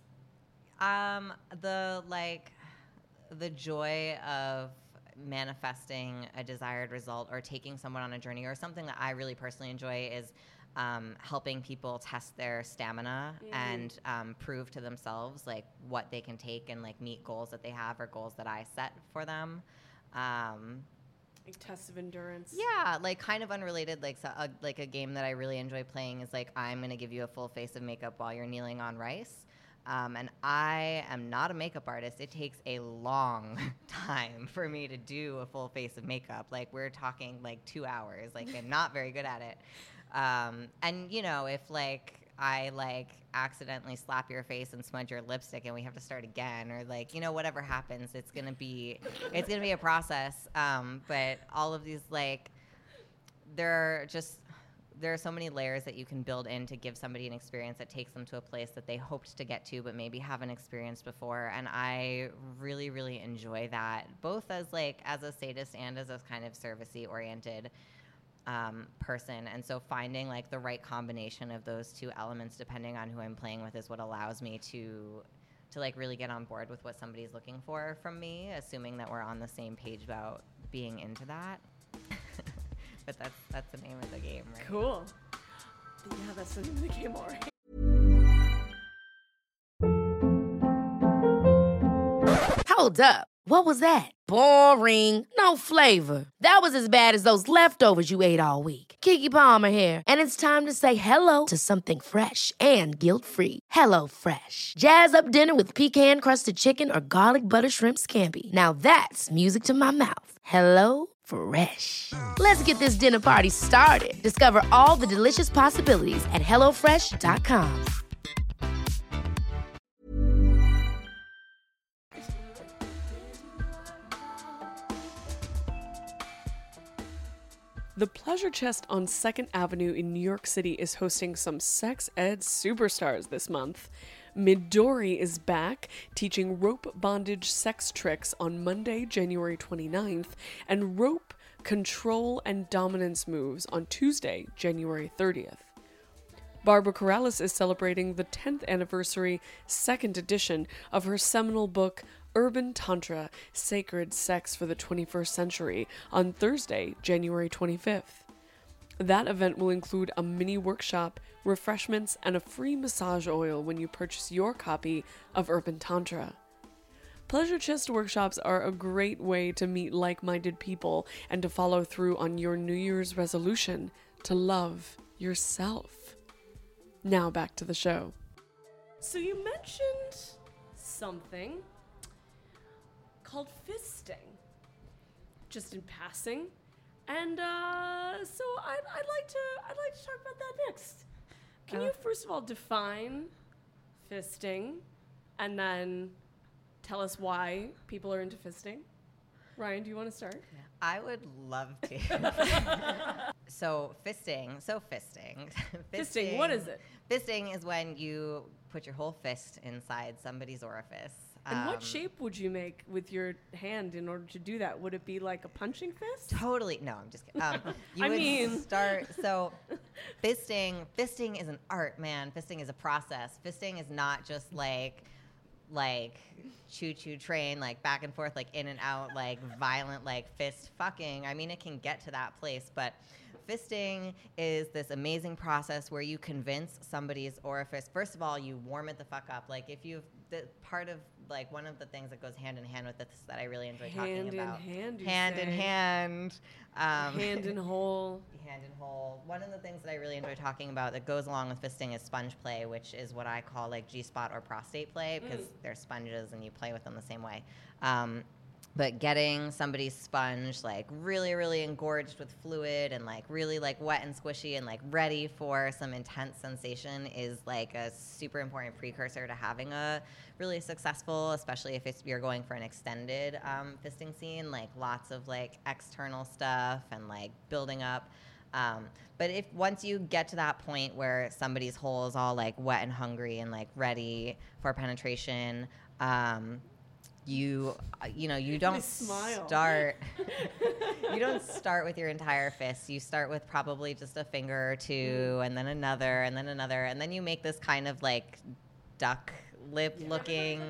Um, the like, the joy of manifesting a desired result, or taking someone on a journey, or something that I really personally enjoy is um, helping people test their stamina mm. and um, prove to themselves like what they can take, and like meet goals that they have, or goals that I set for them. Um, like tests of endurance. Yeah, like kind of unrelated. Like so, uh, like a game that I really enjoy playing is like, I'm gonna give you a full face of makeup while you're kneeling on rice. Um, and I am not a makeup artist. It takes a long time for me to do a full face of makeup. Like, we're talking like two hours. Like, I'm not very good at it. Um, and, you know, if like I like accidentally slap your face and smudge your lipstick and we have to start again, or like, you know, whatever happens, it's going to be, it's going to be a process. Um, but all of these, like, there are just, there are so many layers that you can build in to give somebody an experience that takes them to a place that they hoped to get to, but maybe haven't experienced before. And I really, really enjoy that, both as like, as a sadist and as a kind of servicey oriented um, person. And so finding like the right combination of those two elements, depending on who I'm playing with, is what allows me to, to like really get on board with what somebody's looking for from me, assuming that we're on the same page about being into that. But that's that's the name of the game, right? Cool. Yeah, that's the name of the game, all right. Hold up. What was that? Boring. No flavor. That was as bad as those leftovers you ate all week. Keke Palmer here. And it's time to say hello to something fresh and guilt-free. Hello Fresh. Jazz up dinner with pecan-crusted chicken or garlic butter shrimp scampi. Now that's music to my mouth. Hello Fresh. Let's get this dinner party started. Discover all the delicious possibilities at hello fresh dot com. The Pleasure Chest on second Avenue in New York City is hosting some sex ed superstars this month. Midori is back, teaching rope bondage sex tricks on Monday, January twenty-ninth, and rope control and dominance moves on Tuesday, January thirtieth. Barbara Corrales is celebrating the tenth anniversary second edition of her seminal book, Urban Tantra, Sacred Sex for the twenty-first Century, on Thursday, January twenty-fifth. That event will include a mini workshop, refreshments, and a free massage oil when you purchase your copy of Urban Tantra. Pleasure Chest workshops are a great way to meet like-minded people and to follow through on your New Year's resolution to love yourself. Now back to the show. So you mentioned something called fisting, just in passing, and uh, so I'd, I'd like to I'd like to talk about that next. Can uh, you first of all define fisting, and then tell us why people are into fisting? Ryan, do you want to start? I would love to. so fisting, so fisting. fisting. Fisting, what is it? Fisting is when you put your whole fist inside somebody's orifice. And um, what shape would you make with your hand in order to do that? Would it be like a punching fist? Totally. No, I'm just kidding. Um, you I would mean. start, so fisting, fisting is an art, man. Fisting is a process. Fisting is not just like, like choo-choo train, like back and forth, like in and out, like violent, like fist fucking. I mean, it can get to that place, but fisting is this amazing process where you convince somebody's orifice. First of all, you warm it the fuck up. Like if you've, the part of like one of the things that goes hand in hand with this that I really enjoy hand talking about. Hand in hand, you Hand say. in hand. Um, hand in hole. Hand in hole. One of the things that I really enjoy talking about that goes along with fisting is sponge play, which is what I call like G-spot or prostate play because mm. they're sponges and you play with them the same way. Um, But getting somebody's sponge like really, really engorged with fluid and like really like wet and squishy and like ready for some intense sensation is like a super important precursor to having a really successful, especially if it's, you're going for an extended um, fisting scene, like lots of like external stuff and like building up. Um, but if once you get to that point where somebody's hole is all like wet and hungry and like ready for penetration, um, you uh, you know you don't start you don't start with your entire fist. You start with probably just a finger or two mm. and then another and then another and then you make this kind of like duck lip yeah. looking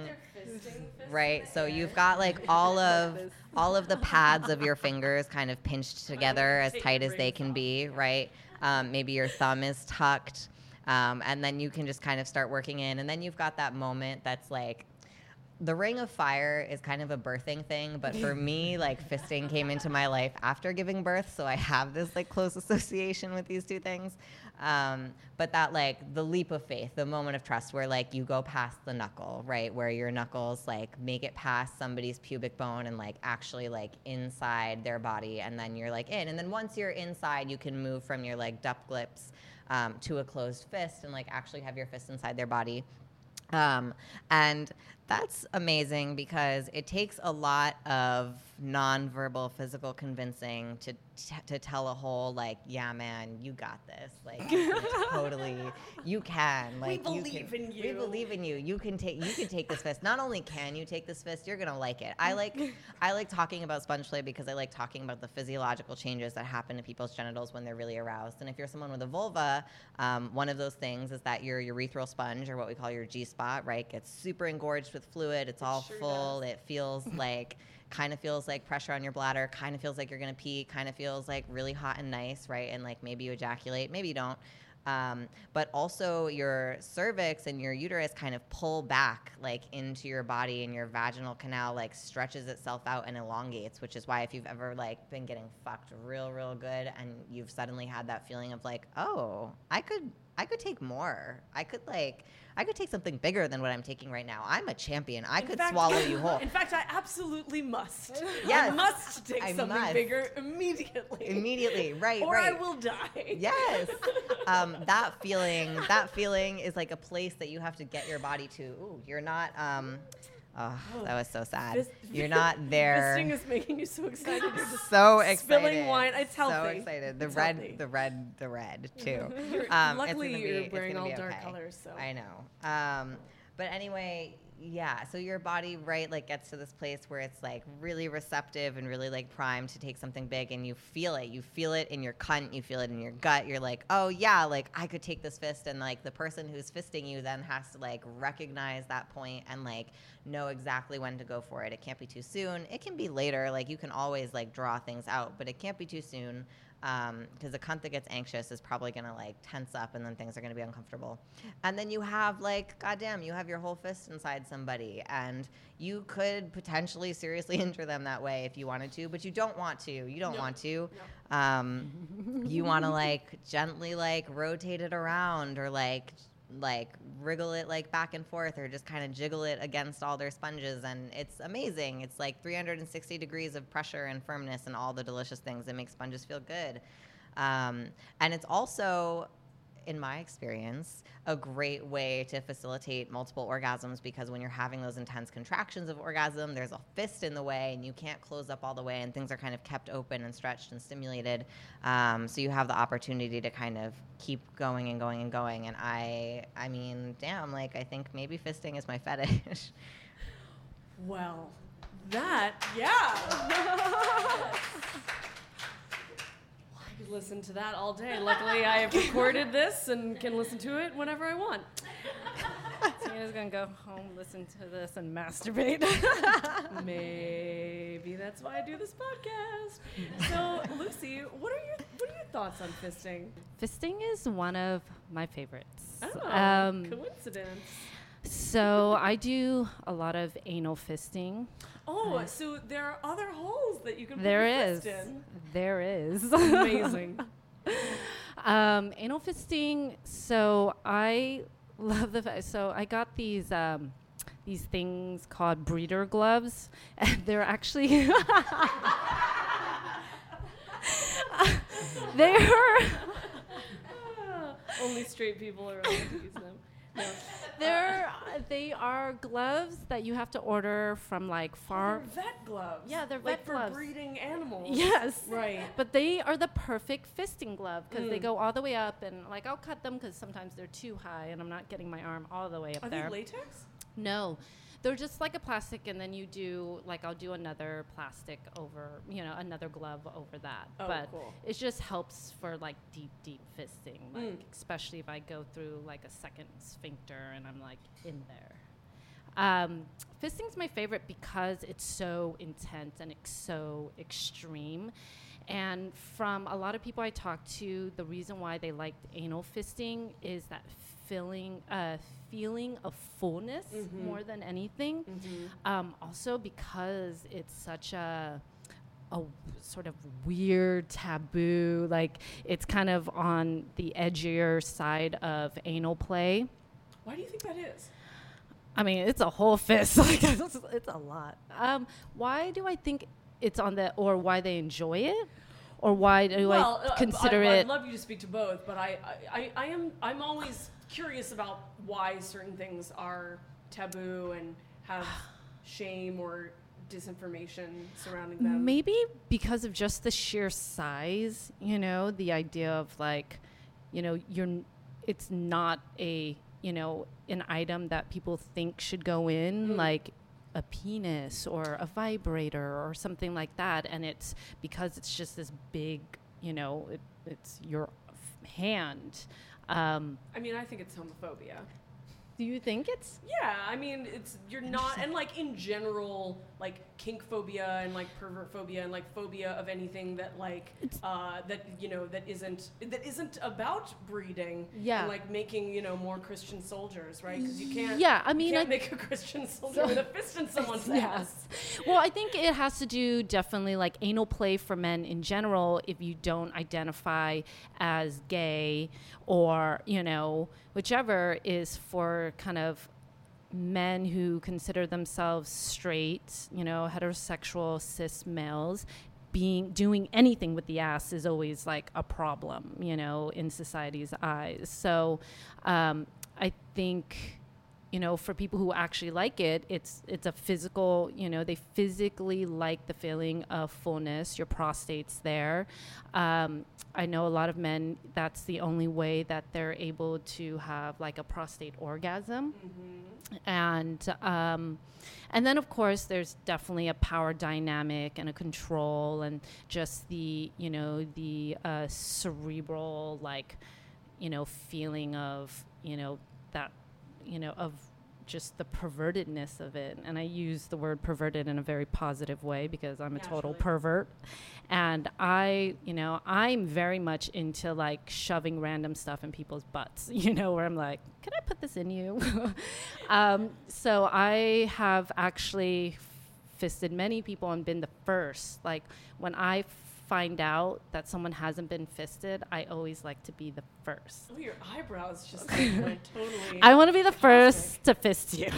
right so you've got like all of all of the pads of your fingers kind of pinched together as tight as they can be, right? Um, maybe your thumb is tucked, um, and then you can just kind of start working in, and then you've got that moment that's like the ring of fire is kind of a birthing thing, but for me, like fisting came into my life after giving birth, so I have this like close association with these two things. Um, but that like the leap of faith, the moment of trust where like you go past the knuckle, right? Where your knuckles like make it past somebody's pubic bone and like actually like inside their body, and then you're like in. And then once you're inside, you can move from your like duck lips um, to a closed fist and like actually have your fist inside their body. Um, and that's amazing because it takes a lot of nonverbal physical convincing to t- to tell a whole like, yeah, man, you got this. Like, you can totally, you can. Like, we you believe can, in you. We believe in you. You can take you can take this fist. Not only can you take this fist, you're gonna like it. I like I like talking about sponge play because I like talking about the physiological changes that happen to people's genitals when they're really aroused. And if you're someone with a vulva, um, one of those things is that your urethral sponge, or what we call your G-spot, right, gets super engorged with fluid. It's all sure full. does. It feels like, kind of feels like pressure on your bladder, kind of feels like you're going to pee, kind of feels like really hot and nice, right? And like maybe you ejaculate, maybe you don't. Um, but also your cervix and your uterus kind of pull back like into your body, and your vaginal canal like stretches itself out and elongates, which is why if you've ever like been getting fucked real, real good and you've suddenly had that feeling of like, oh, I could I could take more. I could like, I could take something bigger than what I'm taking right now. I'm a champion. I In could fact- swallow you whole. In fact, I absolutely must. Yes. I must take I something must. bigger immediately. Immediately, right, or right. I will die. Yes. um, that feeling, that feeling is like a place that you have to get your body to. Ooh, you're not, um, oh, that was so sad. Fist- You're not there. Fisting is making you so excited. You're just So excited. spilling wine. It's So healthy. excited. The It's red, healthy. the red, the red too. You're- Um, it's luckily, gonna be- you're it's wearing gonna all be dark okay. colors, so I know. Um, but anyway, yeah. So your body, right, like gets to this place where it's like really receptive and really like primed to take something big, and you feel it. You feel it in your cunt. You feel it in your gut. You're like, oh yeah, like I could take this fist, and like the person who's fisting you then has to like recognize that point and like know exactly when to go for it. It can't be too soon. It can be later. Like you can always like draw things out, but it can't be too soon. Um, because a cunt that gets anxious is probably gonna like tense up, and then things are gonna be uncomfortable. And then you have like, goddamn, you have your whole fist inside somebody, and you could potentially seriously injure them that way if you wanted to, but you don't want to. You don't No. want to. Um, you want to like gently like rotate it around, or like like wriggle it like back and forth, or just kind of jiggle it against all their sponges, and it's amazing. It's like three hundred sixty degrees of pressure and firmness and all the delicious things that make sponges feel good. Um, and it's also, in my experience, a great way to facilitate multiple orgasms, because when you're having those intense contractions of orgasm, there's a fist in the way and you can't close up all the way, and things are kind of kept open and stretched and stimulated. Um, so you have the opportunity to kind of keep going and going and going. And I, I mean, damn, like I think maybe fisting is my fetish. well, that yeah. I could listen to that all day. Luckily, I have recorded this and can listen to it whenever I want. Tina's gonna go home, listen to this, and masturbate. Maybe that's why I do this podcast. So, Lucy, what are your what are your thoughts on fisting? Fisting is one of my favorites. Oh, Um, coincidence. so I do a lot of anal fisting. Oh, so there are other holes that you can put There your is. fist in. There is. Amazing. um, anal fisting. So I love the. fa- So I got these um, these things called breeder gloves, and they're actually they are Only straight people are allowed to use them. No. they're they are gloves that you have to order from like They're farm. vet gloves. Yeah, they're like vet for gloves. breeding animals. Yes. Right. But they are the perfect fisting glove because they Mm. go all the way up, and like I'll cut them because sometimes they're too high and I'm not getting my arm all the way up Are there. they latex? No, they're just like a plastic, and then you do like I'll do another plastic over, you know, another glove over that. Oh, but cool. it just helps for like deep, deep fisting, like Mm. especially if I go through like a second sphincter and I'm like in there. Um, fisting's my favorite because it's so intense and it's so extreme. And from a lot of people I talk to, the reason why they liked anal fisting is that feeling, uh, feeling of fullness Mhm. more than anything. Um, also because it's such a a sort of weird taboo, like it's kind of on the edgier side of anal play. Why do you think that is? I mean, it's a whole fist. Like it's, it's a lot. Um, why do I think it's on the, or why they enjoy it, or why do well, I uh, consider I, it? I'd love you to speak to both, but I, I, I, I am I'm always curious about why certain things are taboo and have shame or disinformation surrounding them. Maybe because of just the sheer size, you know, the idea of like, you know, you're, n- it's not a, you know, an item that people think should go in, Mm. like a penis or a vibrator or something like that. And it's because it's just this big, you know, it, it's your f- hand. Um, I mean, I think it's homophobia. do you think it's? Yeah, I mean, it's you're not, and like in general, like kink phobia and like pervert phobia and like phobia of anything that like uh, that you know that isn't that isn't about breeding. Yeah. And like making you know more Christian soldiers, right? Because you can't. Yeah, I mean, you can't I- make a Christian soldier with a fist in someone's ass. Well, I think it has to do definitely like anal play for men in general. If you don't identify as gay, or you know, whichever is for kind of men who consider themselves straight, you know, heterosexual cis males, being doing anything with the ass is always like a problem, you know, in society's eyes. So um, I think, you know, for people who actually like it, it's it's a physical, you know, they physically like the feeling of fullness. Your prostate's there. Um, I know a lot of men, that's the only way that they're able to have like a prostate orgasm. Mm-hmm. And um, and then of course there's definitely a power dynamic and a control and just the, you know, the uh, cerebral like, you know, feeling of, you know, that, you know, of just the pervertedness of it. And I use the word perverted in a very positive way because I'm a Naturally. total pervert. And I, you know, I'm very much into like shoving random stuff in people's butts, you know, where I'm like, can I put this in you? um, so I have actually fisted many people and been the first. Like when I find out that someone hasn't been fisted, I always like to be the first. Oh, your eyebrows just like, went totally. I want to be the cosmic. first to fist you.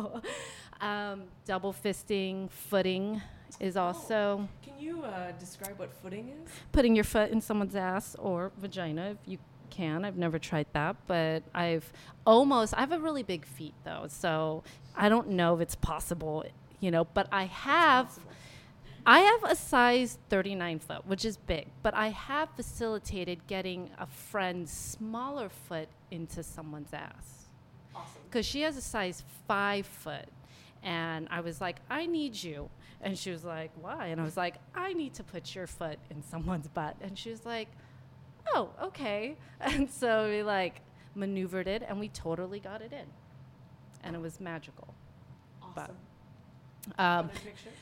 um, double fisting, footing is also Can you uh, describe what footing is? putting your foot in someone's ass or vagina if you can. I've never tried that, but I've almost, I have a really big feet though, so I don't know if it's possible, you know, but I have, I have a size thirty-nine foot, which is big, but I have facilitated getting a friend's smaller foot into someone's ass. Awesome. Because she has a size five foot. And I was like, I need you. And she was like, why? And I was like, I need to put your foot in someone's butt. And she was like, oh, okay. And so we like maneuvered it and we totally got it in. And it was magical. Awesome. Um, Other pictures?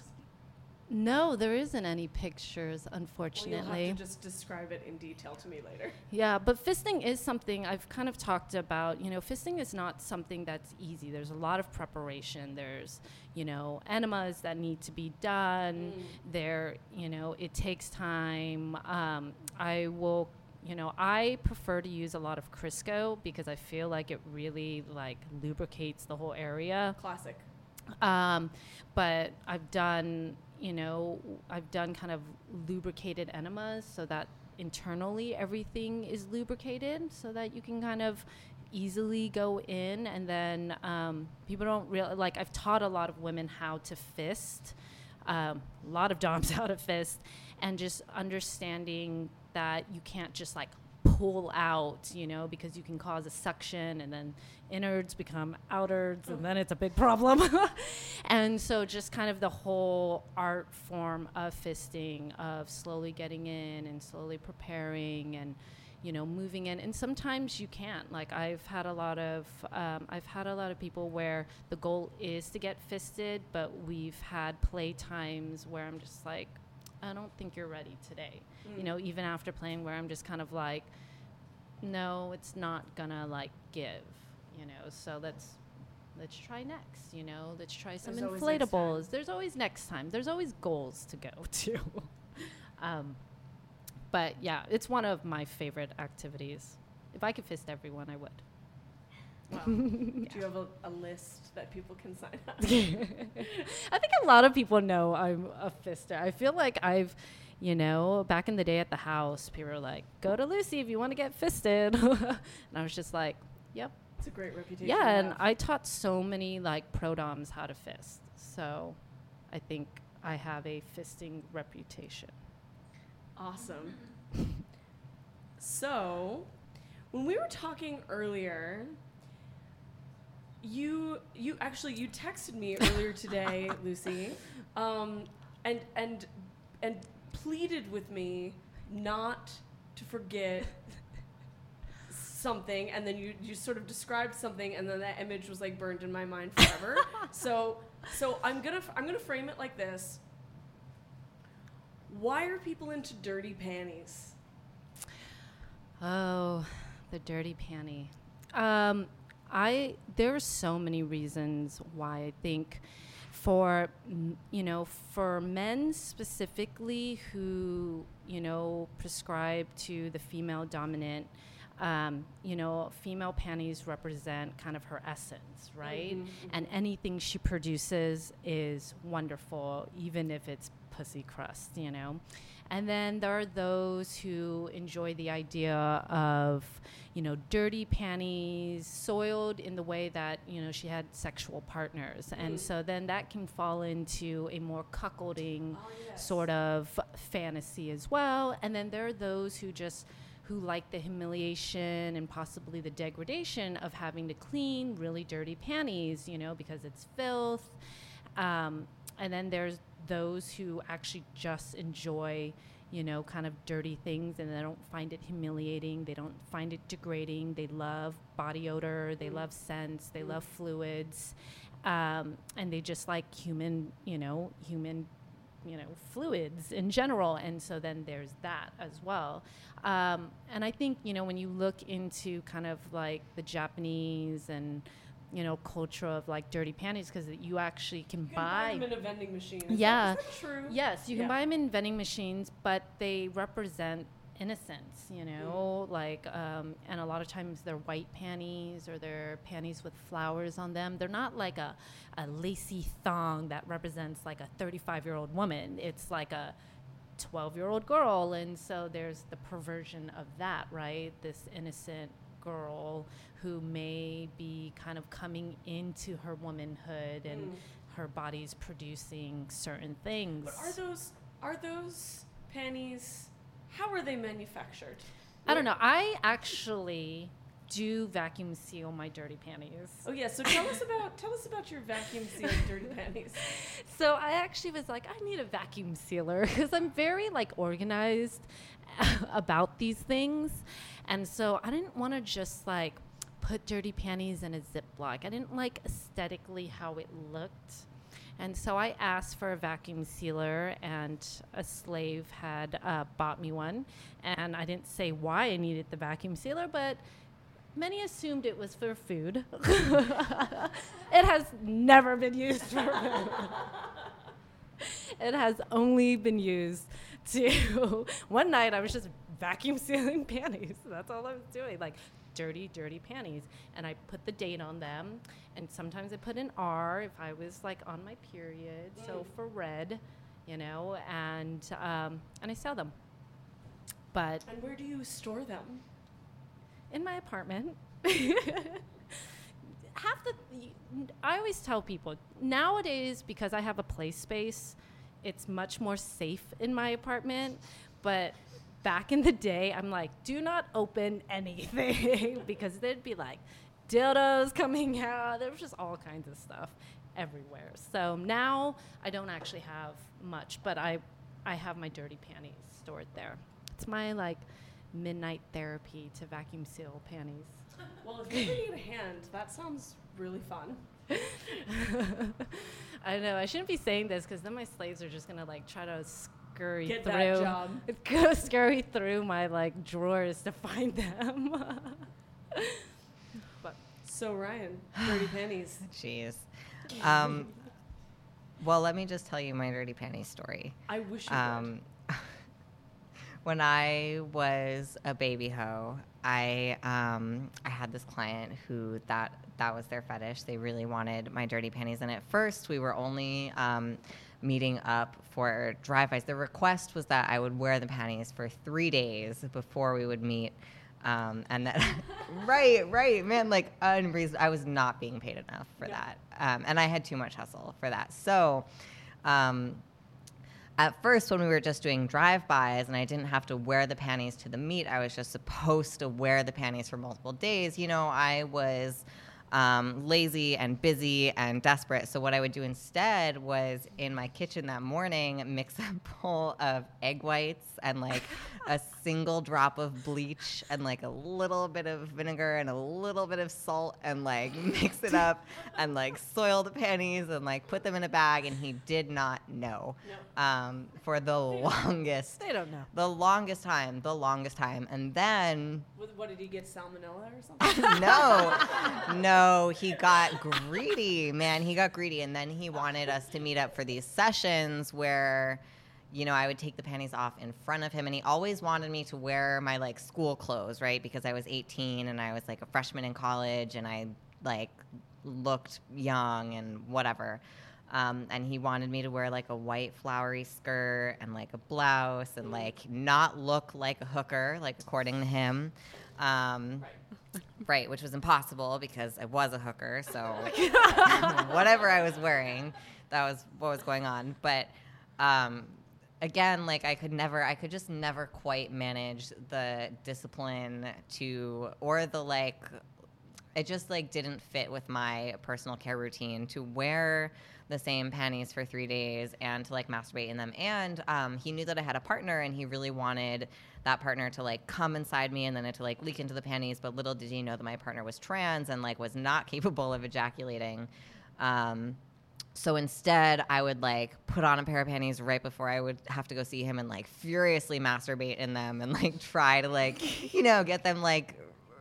no, there isn't any pictures, Well, you'll unfortunately. have to just describe it in detail to me later. Yeah, but fisting is something I've kind of talked about. You know, fisting is not something that's easy. There's a lot of preparation. There's, you know, enemas that need to be done. Mm. There, you know, it takes time. Um, I will, you know, I prefer to use a lot of Crisco because I feel like it really like lubricates the whole area. Classic. Um, but I've done, you know, I've done kind of lubricated enemas so that internally everything is lubricated so that you can kind of easily go in. And then um, people don't really, like I've taught a lot of women how to fist, um, a lot of doms how to fist, and just understanding that you can't just like pull out, you know, because you can cause a suction and then innards become outards and then it's a big problem. And so just kind of the whole art form of fisting, of slowly getting in and slowly preparing and, you know, moving in. And sometimes you can't. Like I've had a lot of, um, I've had a lot of people where the goal is to get fisted, but we've had play times where I'm just like, I don't think you're ready today. Mm. You know, even after playing where I'm just kind of like, no, it's not gonna like give, you know, so let's let's try next, you know, let's try some There's always next inflatables. time. There's always next time. There's always goals to go to. um, but yeah, it's one of my favorite activities. If I could fist everyone, I would. Wow. Do you have a, a list that people can sign up? I think a lot of people know I'm a fister. I feel like I've, you know, back in the day at the house, people were like, go to Lucy if you want to get fisted. And I was just like, yep. It's a great reputation. Yeah, to and have. I taught so many like pro doms how to fist. So I think I have a fisting reputation. Awesome. So, when we were talking earlier, you you actually you texted me earlier today, Lucy, um, and and and pleaded with me not to forget something, and then you you sort of described something, and then that image was like burned in my mind forever. so so I'm gonna I'm gonna frame it like this. Why are people into dirty panties? Oh, the dirty panty. Um, I there are so many reasons why I think for mm, you know for men specifically who you know prescribe to the female dominant. Um, you know, female panties represent kind of her essence, right? Mm-hmm, mm-hmm. And anything she produces is wonderful, even if it's pussy crust, you know? And then there are those who enjoy the idea of, you know, dirty panties, soiled in the way that, you know, she had sexual partners. Mm. And so then that can fall into a more cuckolding oh, yes. sort of fantasy as well. And then there are those who just who like the humiliation and possibly the degradation of having to clean really dirty panties, you know, because it's filth. Um, and then there's those who actually just enjoy, you know, kind of dirty things, and they don't find it humiliating. They don't find it degrading. They love body odor. They mm. love scents. They mm. love fluids. Um, and they just like human, you know, human you know, fluids in general. And so then there's that as well. Um, and I think, you know, when you look into kind of like the Japanese and, you know, culture of like dirty panties, because you actually can, you can buy, buy them in a vending machine. Is yeah. That, is that true? Yes, you can yeah. buy them in vending machines, but they represent innocence, you know, mm. like, um, and a lot of times they're white panties or they're panties with flowers on them. They're not like a, a lacy thong that represents like a thirty-five-year-old woman. It's like a twelve-year-old girl. And so there's the perversion of that, right? This innocent girl who may be kind of coming into her womanhood and mm. her body's producing certain things. But are those, are those panties... How are they manufactured? I don't know. I actually do vacuum seal my dirty panties. Oh yeah, so tell us about tell us about your vacuum sealed dirty panties. So I actually was like, I need a vacuum sealer because I'm very like organized about these things, and so I didn't want to just like put dirty panties in a Ziploc. I didn't like aesthetically how it looked. And so I asked for a vacuum sealer, and a slave had uh, bought me one. And I didn't say why I needed the vacuum sealer, but many assumed it was for food. It has never been used for food. It has only been used to... One night I was just vacuum sealing panties. That's all I was doing. Like, dirty, dirty panties. And I put the date on them. And sometimes I put an R if I was like on my period. Mm. So for red, you know, and um, and I sell them. But and where do you store them? In my apartment. Half the, I always tell people nowadays, because I have a play space, it's much more safe in my apartment. But back in the day, I'm like, do not open anything because there'd be like dildos coming out. There was just all kinds of stuff everywhere. So now I don't actually have much, but I, I have my dirty panties stored there. It's my like midnight therapy to vacuum seal panties. Well, if you need a hand, that sounds really fun. I know. I shouldn't be saying this because then my slaves are just gonna like try to scurry Get through. that job. Go scurry through my like drawers to find them. But so Ryan, dirty panties. Jeez. Um, well, let me just tell you my dirty panties story. I wish you um, would. When I was a baby hoe, I um, I had this client who that that was their fetish. They really wanted my dirty panties, and at first we were only um, meeting up for drive-bys. The request was that I would wear the panties for three days before we would meet, um, and that right, right, man, like unreasonable. I was not being paid enough for yeah. that, um, and I had too much hustle for that. So. Um, At first, when we were just doing drive-bys and I didn't have to wear the panties to the meet, I was just supposed to wear the panties for multiple days. You know, I was um, lazy and busy and desperate. So what I would do instead was in my kitchen that morning, mix a bowl of egg whites and like a single drop of bleach and like a little bit of vinegar and a little bit of salt and like mix it up and like soil the panties and like put them in a bag, and he did not know. No. Um, for the longest, They don't know. the longest time, the longest time, and then What, what did he get, salmonella or something? no, no, he got greedy, man. He got greedy, and then he wanted us to meet up for these sessions where, you know, I would take the panties off in front of him, and he always wanted me to wear my like school clothes, right? Because I was eighteen and I was like a freshman in college, and I like looked young and whatever. Um, and he wanted me to wear like a white flowery skirt and like a blouse and like not look like a hooker, like according to him. Um, right. right, which was impossible because I was a hooker. So whatever I was wearing, that was what was going on. But um, again, like I could never, I could just never quite manage the discipline to, or the like, it just like didn't fit with my personal care routine to wear the same panties for three days and to like masturbate in them. And um, he knew that I had a partner, and he really wanted that partner to like come inside me and then it to like leak into the panties. But little did he know that my partner was trans and like was not capable of ejaculating. Um, so instead I would like put on a pair of panties right before I would have to go see him and like furiously masturbate in them and like try to like, you know, get them like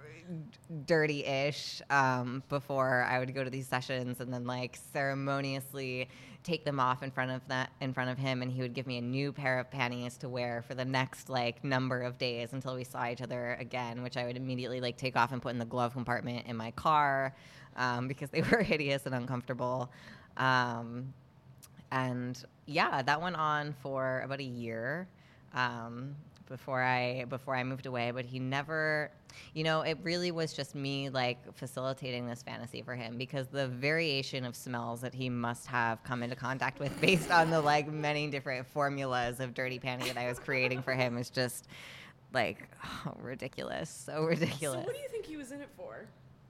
dirty-ish um, before I would go to these sessions, and then like ceremoniously take them off in front of that in front of him, and he would give me a new pair of panties to wear for the next like number of days until we saw each other again, which I would immediately like take off and put in the glove compartment in my car um, because they were hideous and uncomfortable. Um, and yeah, that went on for about a year. Um, before I before I moved away, but he never, you know, it really was just me like facilitating this fantasy for him, because the variation of smells that he must have come into contact with based on the like many different formulas of dirty panty that I was creating for him is just like oh, ridiculous, so ridiculous. So what do you think he was in it for?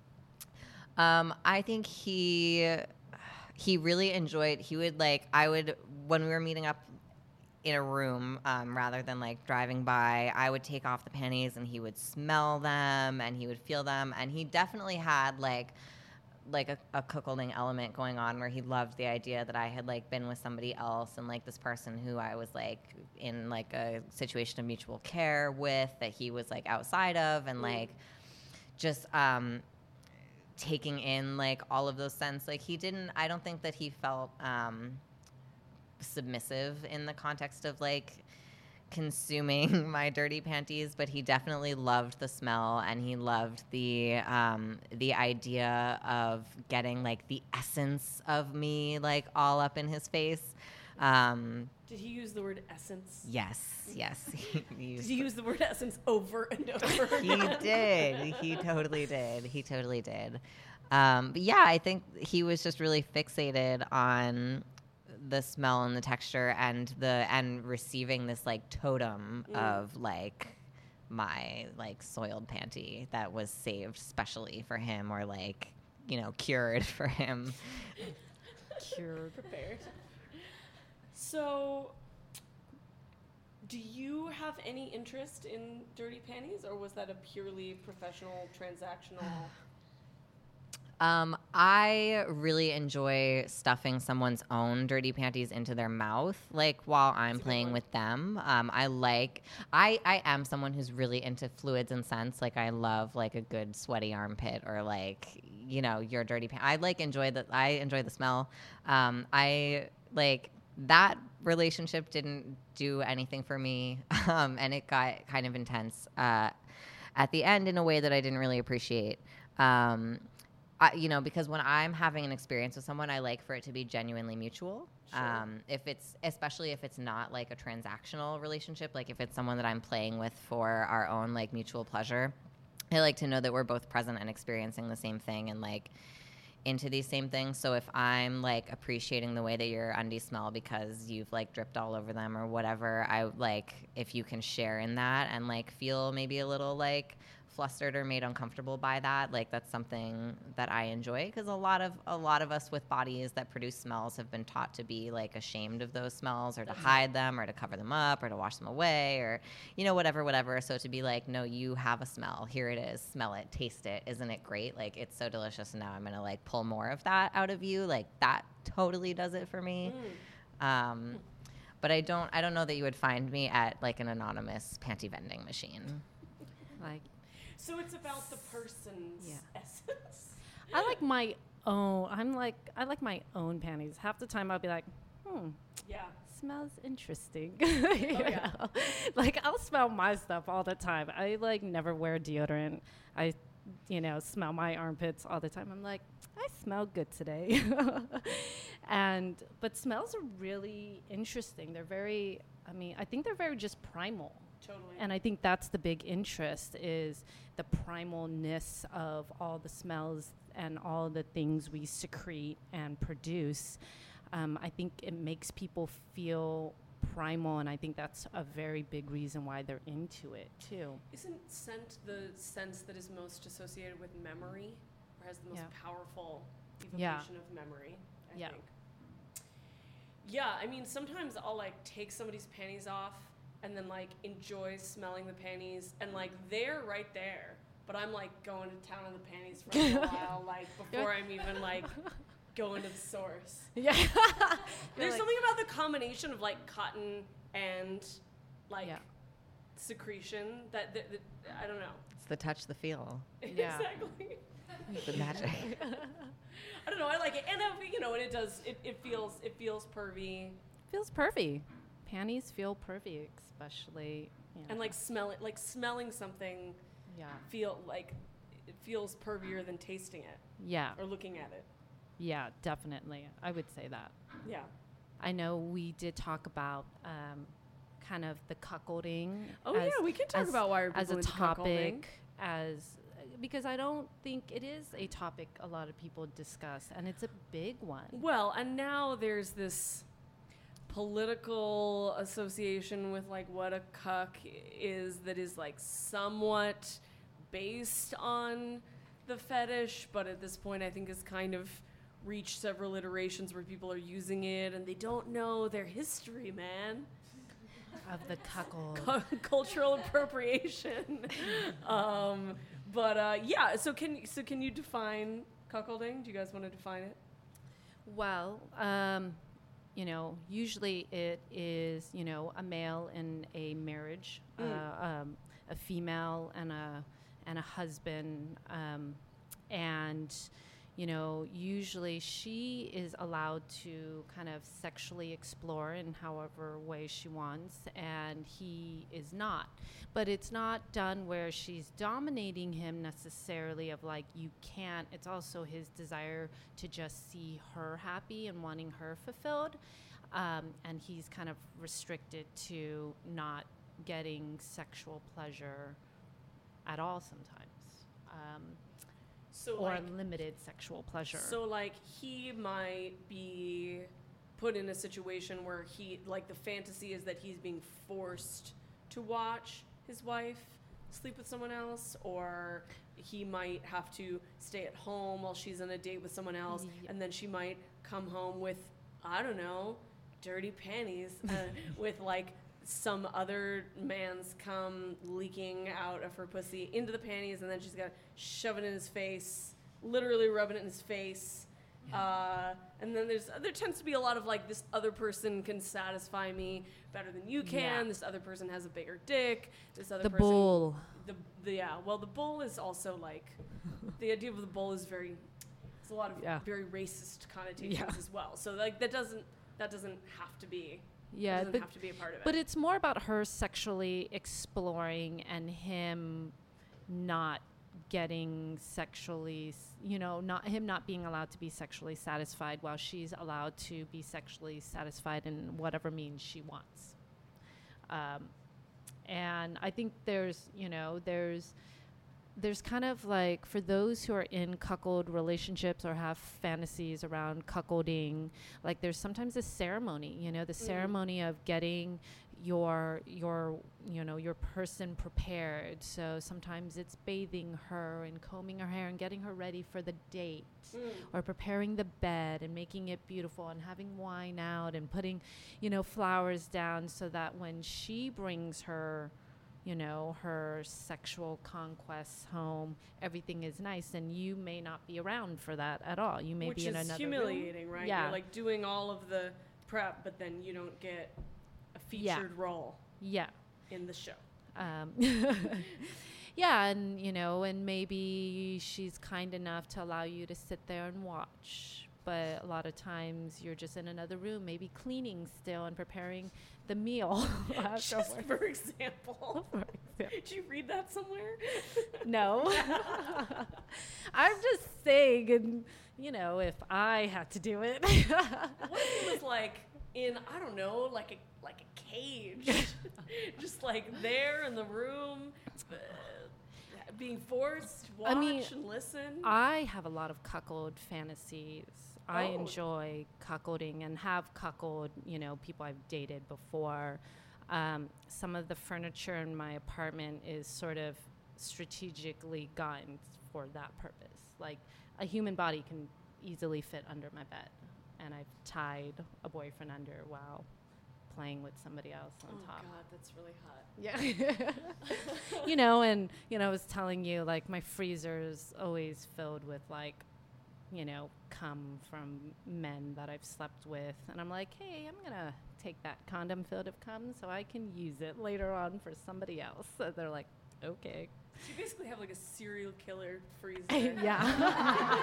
Um, I think he he really enjoyed, he would like, I would, when we were meeting up in a room, um, rather than like driving by, I would take off the panties and he would smell them and he would feel them. And he definitely had like like a, a cuckolding element going on, where he loved the idea that I had like been with somebody else, and like this person who I was like in like a situation of mutual care with, that he was like outside of, and like just um, taking in like all of those scents. Like he didn't, I don't think that he felt um, submissive in the context of like consuming my dirty panties, but he definitely loved the smell, and he loved the um, the idea of getting like the essence of me like all up in his face. Um, Did he use the word essence? yes, yes. He used Did he use the word essence over and over? He did. He totally did. He totally did. Um, but yeah, I think he was just really fixated on the smell and the texture and the and receiving this like totem mm. of like my like soiled panty that was saved specially for him, or like, you know, cured for him. Cured, prepared. So, do you have any interest in dirty panties, or was that a purely professional, transactional? Um, I really enjoy stuffing someone's own dirty panties into their mouth, like while I'm playing with them. Um, I like, I, I am someone who's really into fluids and scents. Like I love like a good sweaty armpit, or like, you know, your dirty pants. I like enjoy the, I enjoy the smell. Um, I like that relationship didn't do anything for me. Um, and it got kind of intense, uh, at the end in a way that I didn't really appreciate. Um, I, you know, because when I'm having an experience with someone, I like for it to be genuinely mutual. Sure. Um, if it's, especially if it's not like a transactional relationship, like if it's someone that I'm playing with for our own like mutual pleasure, I like to know that we're both present and experiencing the same thing and like into these same things. So if I'm like appreciating the way that your undies smell because you've like dripped all over them or whatever, I like if you can share in that and like feel maybe a little like flustered or made uncomfortable by that. Like that's something that I enjoy because a lot of a lot of us with bodies that produce smells have been taught to be like ashamed of those smells or to hide them or to cover them up or to wash them away or you know whatever whatever. So to be like, no, you have a smell. Here it is. Smell it. Taste it. Isn't it great? Like it's so delicious. And now I'm gonna like pull more of that out of you. Like that totally does it for me. Mm. Um, but I don't I don't know that you would find me at like an anonymous panty vending machine. Like. So it's about the person's yeah. essence. I like my own. I'm like I like my own panties. Half the time I'll be like, hmm, yeah, smells interesting. Oh, you yeah. know? Like I'll smell my stuff all the time. I like never wear deodorant. I, you know, smell my armpits all the time. I'm like, I smell good today. And but smells are really interesting. They're very. I mean, I think they're very just primal. Totally. And I think that's the big interest is the primalness of all the smells and all the things we secrete and produce. Um, I think it makes people feel primal, and I think that's a very big reason why they're into it too. Isn't scent the sense that is most associated with memory, or has the most Yeah. powerful evocation Yeah. of memory? I Yeah. think. Yeah, I mean, sometimes I'll like take somebody's panties off and then like enjoy smelling the panties, and like they're right there, but I'm like going to town on the panties for a while, like before I'm even like going to the source. Yeah. There's like, something about the combination of like cotton and like Yeah. secretion that, that, that I don't know. It's the touch, the feel, Yeah. Exactly. the magic. I don't know. I like it, and uh, you know, and it does. It, it feels it feels pervy, feels pervy. Panties feel pervy, especially. You know. and like smell it, like smelling something. Yeah. Feel like it feels pervier than tasting it Yeah. or looking at it. Yeah, definitely. I would say that. Yeah. I know we did talk about um, kind of the cuckolding. Oh as, yeah, we can talk as, about why are as people a into topic, cuckolding. as because I don't think it is a topic a lot of people discuss, and it's a big one. Well, and now there's this political association with like what a cuck is that is like somewhat based on the fetish, but at this point I think has kind of reached several iterations where people are using it and they don't know their history, man. Of the cuckold. Cu- cultural appropriation. um, but uh, yeah, so can so can you define cuckolding? Do you guys want to define it? Well, um, you know, usually it is, you know, a male in a marriage, Mm. uh, um, a female and a and a husband, um, and you know, usually she is allowed to kind of sexually explore in however way she wants, and he is not. But it's not done where she's dominating him necessarily of like, you can't. It's also his desire to just see her happy and wanting her fulfilled. Um, and he's kind of restricted to not getting sexual pleasure at all sometimes. Um, So or like, limited sexual pleasure. So like he might be put in a situation where he like the fantasy is that he's being forced to watch his wife sleep with someone else, or he might have to stay at home while she's on a date with someone else, Yeah. and then she might come home with, I don't know, dirty panties uh, with like some other man's cum leaking out of her pussy into the panties, and then she's got to shove it in his face, literally rubbing it in his face. Uh, and then there's there tends to be a lot of like, this other person can satisfy me better than you can. Yeah. This other person has a bigger dick. This other the person, bull. The, the yeah. Well, the bull is also like the idea of the bull is very. It's a lot of Yeah. very racist connotations Yeah. as well. So like that doesn't that doesn't have to be. Yeah, doesn't but, have to be a part of it. but it's more about her sexually exploring and him not getting sexually, s- you know, not him not being allowed to be sexually satisfied while she's allowed to be sexually satisfied in whatever means she wants. Um, and I think there's, you know, there's there's kind of like, for those who are in cuckold relationships or have fantasies around cuckolding, like there's sometimes a ceremony, you know, the Mm. ceremony of getting your your you know your person prepared. So sometimes it's bathing her and combing her hair and getting her ready for the date, mm. or preparing the bed and making it beautiful and having wine out and putting, you know, flowers down so that when she brings her, you know, her sexual conquests home, everything is nice, and you may not be around for that at all. You may Which be in is another humiliating, room. right? Yeah. You're like doing all of the prep, but then you don't get a featured Yeah. role Yeah. in the show. Um, yeah, and you know, and maybe she's kind enough to allow you to sit there and watch. But a lot of times you're just in another room, maybe cleaning still and preparing the meal. Just for example. For example. Did you read that somewhere? No. I'm just saying, and you know, if I had to do it. What if it was like in, I don't know, like a like a cage, just like there in the room, uh, being forced to watch I mean, and listen? I have a lot of cuckold fantasies. I Oh. enjoy cuckolding and have cuckold, you know, people I've dated before. Um, some of the furniture in my apartment is sort of strategically gotten for that purpose. Like a human body can easily fit under my bed, and I've tied a boyfriend under while playing with somebody else on Oh top. God, that's really hot. Yeah. You know, and, you know, I was telling you, like, my freezer's always filled with, like, you know, cum from men that I've slept with. And I'm like, hey, I'm going to take that condom filled of cum so I can use it later on for somebody else. So they're like, okay. So you basically have like a serial killer freezer. Yeah.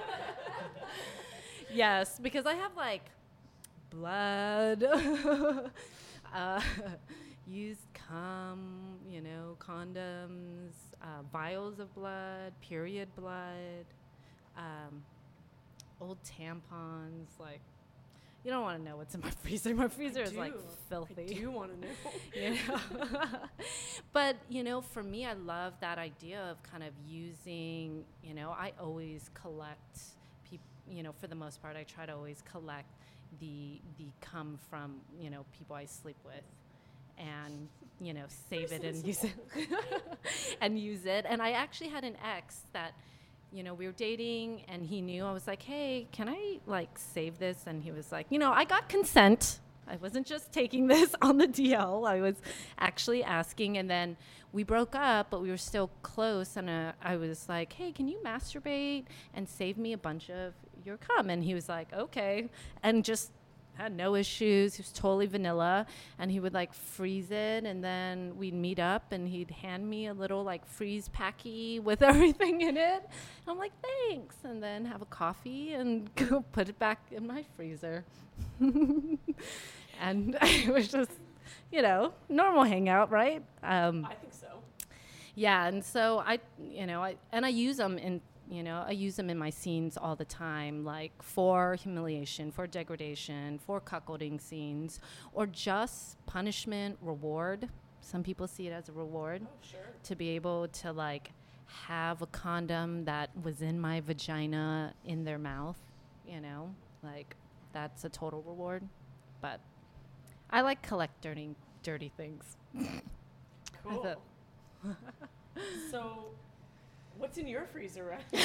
Yes, because I have, like, blood, uh, used cum, you know, condoms, uh, vials of blood, period blood, um, old tampons. Like, you don't want to know what's in my freezer. My freezer I is do. like filthy. I do want to know. You know? But, you know, for me, I love that idea of kind of using, you know, I always collect people, you know, for the most part, I try to always collect the the cum from, you know, people I sleep with, and, you know, save it and use it and use it. And I actually had an ex that, you know, we were dating and he knew. I was like, hey, can I, like, save this? And he was like, you know, I got consent. I wasn't just taking this on the D L. I was actually asking. And then we broke up, but we were still close. And uh, I was like, hey, can you masturbate and save me a bunch of your cum? And he was like, okay. And just had no issues. He was totally vanilla. And he would, like, freeze it. And then we'd meet up and he'd hand me a little, like, freeze packy with everything in it. And I'm like, thanks. And then have a coffee and go put it back in my freezer. And it was just, you know, normal hangout, right? Um, I think so. yeah, and so I, you know, I and I use them in, you know, I use them in my scenes all the time, like for humiliation, for degradation, for cuckolding scenes, or just punishment, reward. Some people see it as a reward. Oh, sure. To be able to, like, have a condom that was in my vagina in their mouth, you know, like, that's a total reward. But I like collect dirty, dirty things. Cool. So, what's in your freezer, Ryan?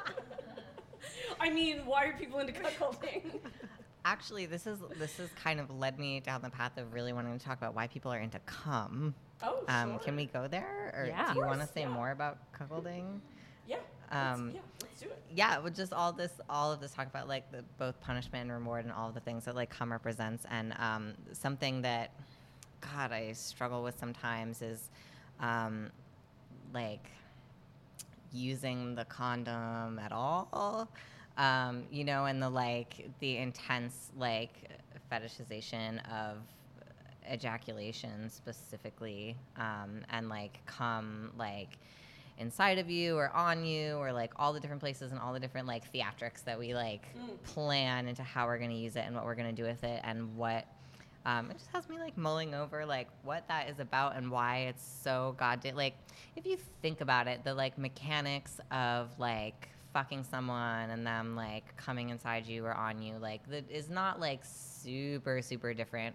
I mean, why are people into cuckolding? Actually, this is this has kind of led me down the path of really wanting to talk about why people are into cum. Oh, Um, sure. Can we go there, or Yeah. do you Of want to course, say yeah. more about cuckolding? Yeah. Um, let's, yeah, let's do it. Yeah, with just all this, all of this talk about, like, the both punishment and reward and all of the things that, like, cum represents, and um, something that, God, I struggle with sometimes is, um, like, using the condom at all, um, you know, and the, like, the intense, like, fetishization of ejaculation specifically, um, and, like, cum, like, inside of you or on you, or, like, all the different places and all the different, like, theatrics that we, like, Mm. plan into how we're going to use it and what we're going to do with it, and what um, it just has me, like, mulling over, like, what that is about and why it's so goddamn, like, if you think about it, the, like, mechanics of, like, fucking someone and them, like, coming inside you or on you, like, that is not, like, super super different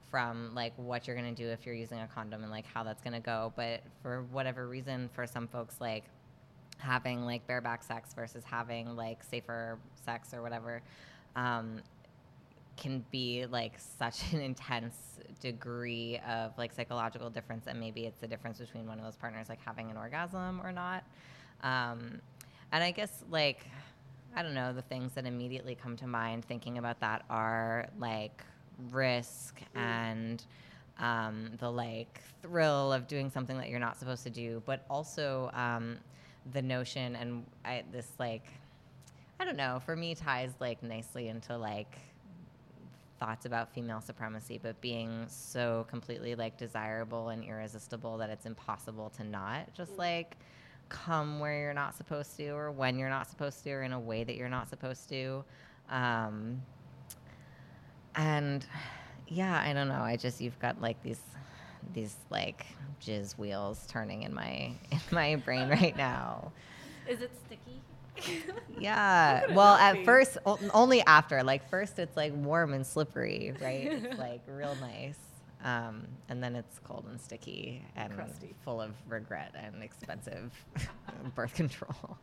from like what you're going to do if you're using a condom and like how that's going to go. But for whatever reason, for some folks, like having like bareback sex versus having like safer sex or whatever, um, can be like such an intense degree of like psychological difference that maybe it's the difference between one of those partners like having an orgasm or not. Um, and I guess like, I don't know, the things that immediately come to mind thinking about that are like risk and um, the like thrill of doing something that you're not supposed to do, but also um, the notion and I, this like, I don't know, for me ties like nicely into like thoughts about female supremacy, but being so completely like desirable and irresistible that it's impossible to not just like come where you're not supposed to or when you're not supposed to or in a way that you're not supposed to. Um, and yeah, I don't know. I just, you've got like these, these like jizz wheels turning in my, in my brain right now. Is it sticky? Yeah. Well, at first, o- only after. Like, first it's like warm and slippery, right? It's like real nice. Um, and then it's cold and sticky and Crusty. full of regret and expensive birth control.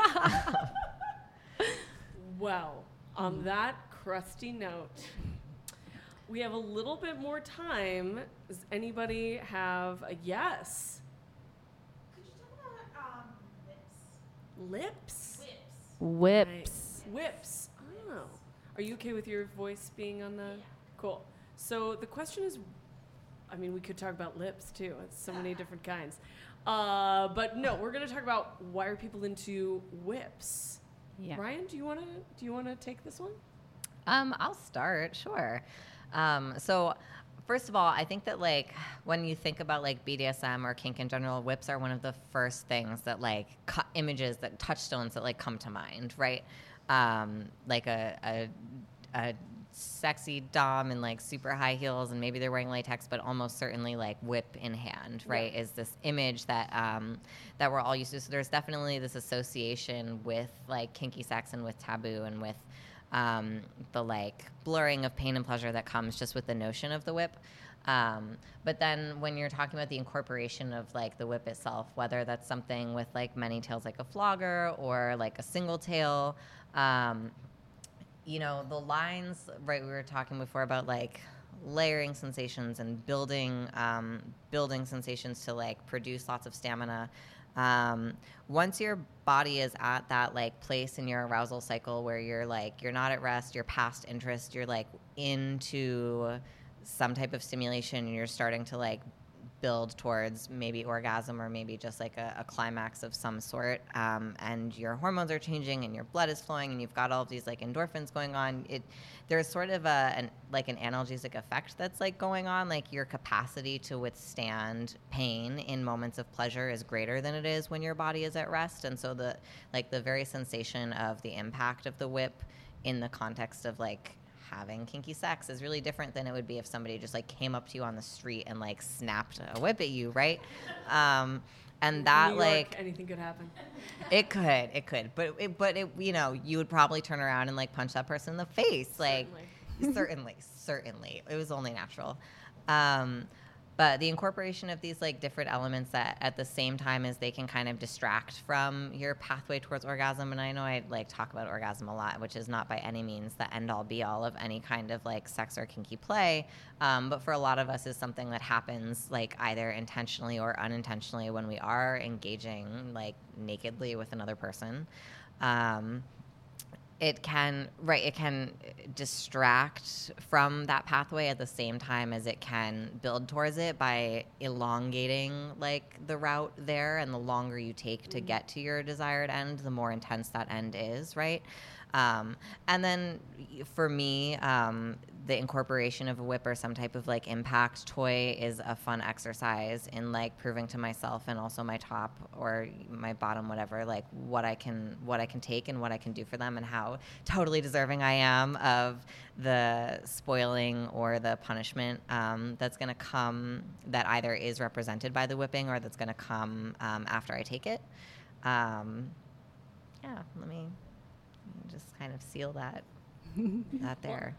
Well, on that crusty note, we have a little bit more time. Does anybody have a yes? Could you talk about um, lips? Lips? Whips. Nice. Whips. Oh. Are you okay with your voice being on the? Yeah. Cool. So the question is, I mean, we could talk about lips too. It's so many different kinds. Uh, but no, we're gonna talk about why are people into whips. Yeah. Ryan, do you wanna do you wanna take this one? Um, I'll start, sure. Um, so first of all, I think that like when you think about like B D S M or kink in general, whips are one of the first things that like cu- images that touchstones that like come to mind, right? Um, like a, a, a sexy dom in like super high heels and maybe they're wearing latex, but almost certainly like whip in hand, right? Yeah. Is this image that um, that we're all used to. So there's definitely this association with like kinky sex and with taboo and with Um, the like blurring of pain and pleasure that comes just with the notion of the whip. Um, but then when you're talking about the incorporation of like the whip itself, whether that's something with like many tails like a flogger or like a single tail, um, you know, the lines, right, we were talking before about like layering sensations and building, um, building sensations to like produce lots of stamina. Um, once your body is at that like place in your arousal cycle where you're like, you're not at rest, you're past interest, you're like into some type of stimulation and you're starting to like build towards maybe orgasm or maybe just like a, a climax of some sort, um, and your hormones are changing and your blood is flowing and you've got all of these like endorphins going on, it there's sort of a an, like an analgesic effect that's like going on. Like your capacity to withstand pain in moments of pleasure is greater than it is when your body is at rest. And so the like the very sensation of the impact of the whip in the context of like having kinky sex is really different than it would be if somebody just like came up to you on the street and like snapped a whip at you, right? Um, and that New York, like anything could happen. It could, it could, but it, but it, you know, you would probably turn around and like punch that person in the face, like certainly, certainly, certainly. It was only natural. Um, But the incorporation of these like different elements that at the same time as they can kind of distract from your pathway towards orgasm. And I know I like talk about orgasm a lot, which is not by any means the end all be all of any kind of like sex or kinky play. Um, but for a lot of us is something that happens like either intentionally or unintentionally when we are engaging like nakedly with another person. Um, It can, right, it can distract from that pathway at the same time as it can build towards it by elongating, like, the route there. And the longer you take to get to your desired end, the more intense that end is, right? Um, and then for me, um, the incorporation of a whip or some type of like impact toy is a fun exercise in like proving to myself and also my top or my bottom, whatever, like what I can, what I can take and what I can do for them and how totally deserving I am of the spoiling or the punishment, um, that's going to come that either is represented by the whipping or that's going to come, um, after I take it. Um, yeah, let me just kind of seal that, that there.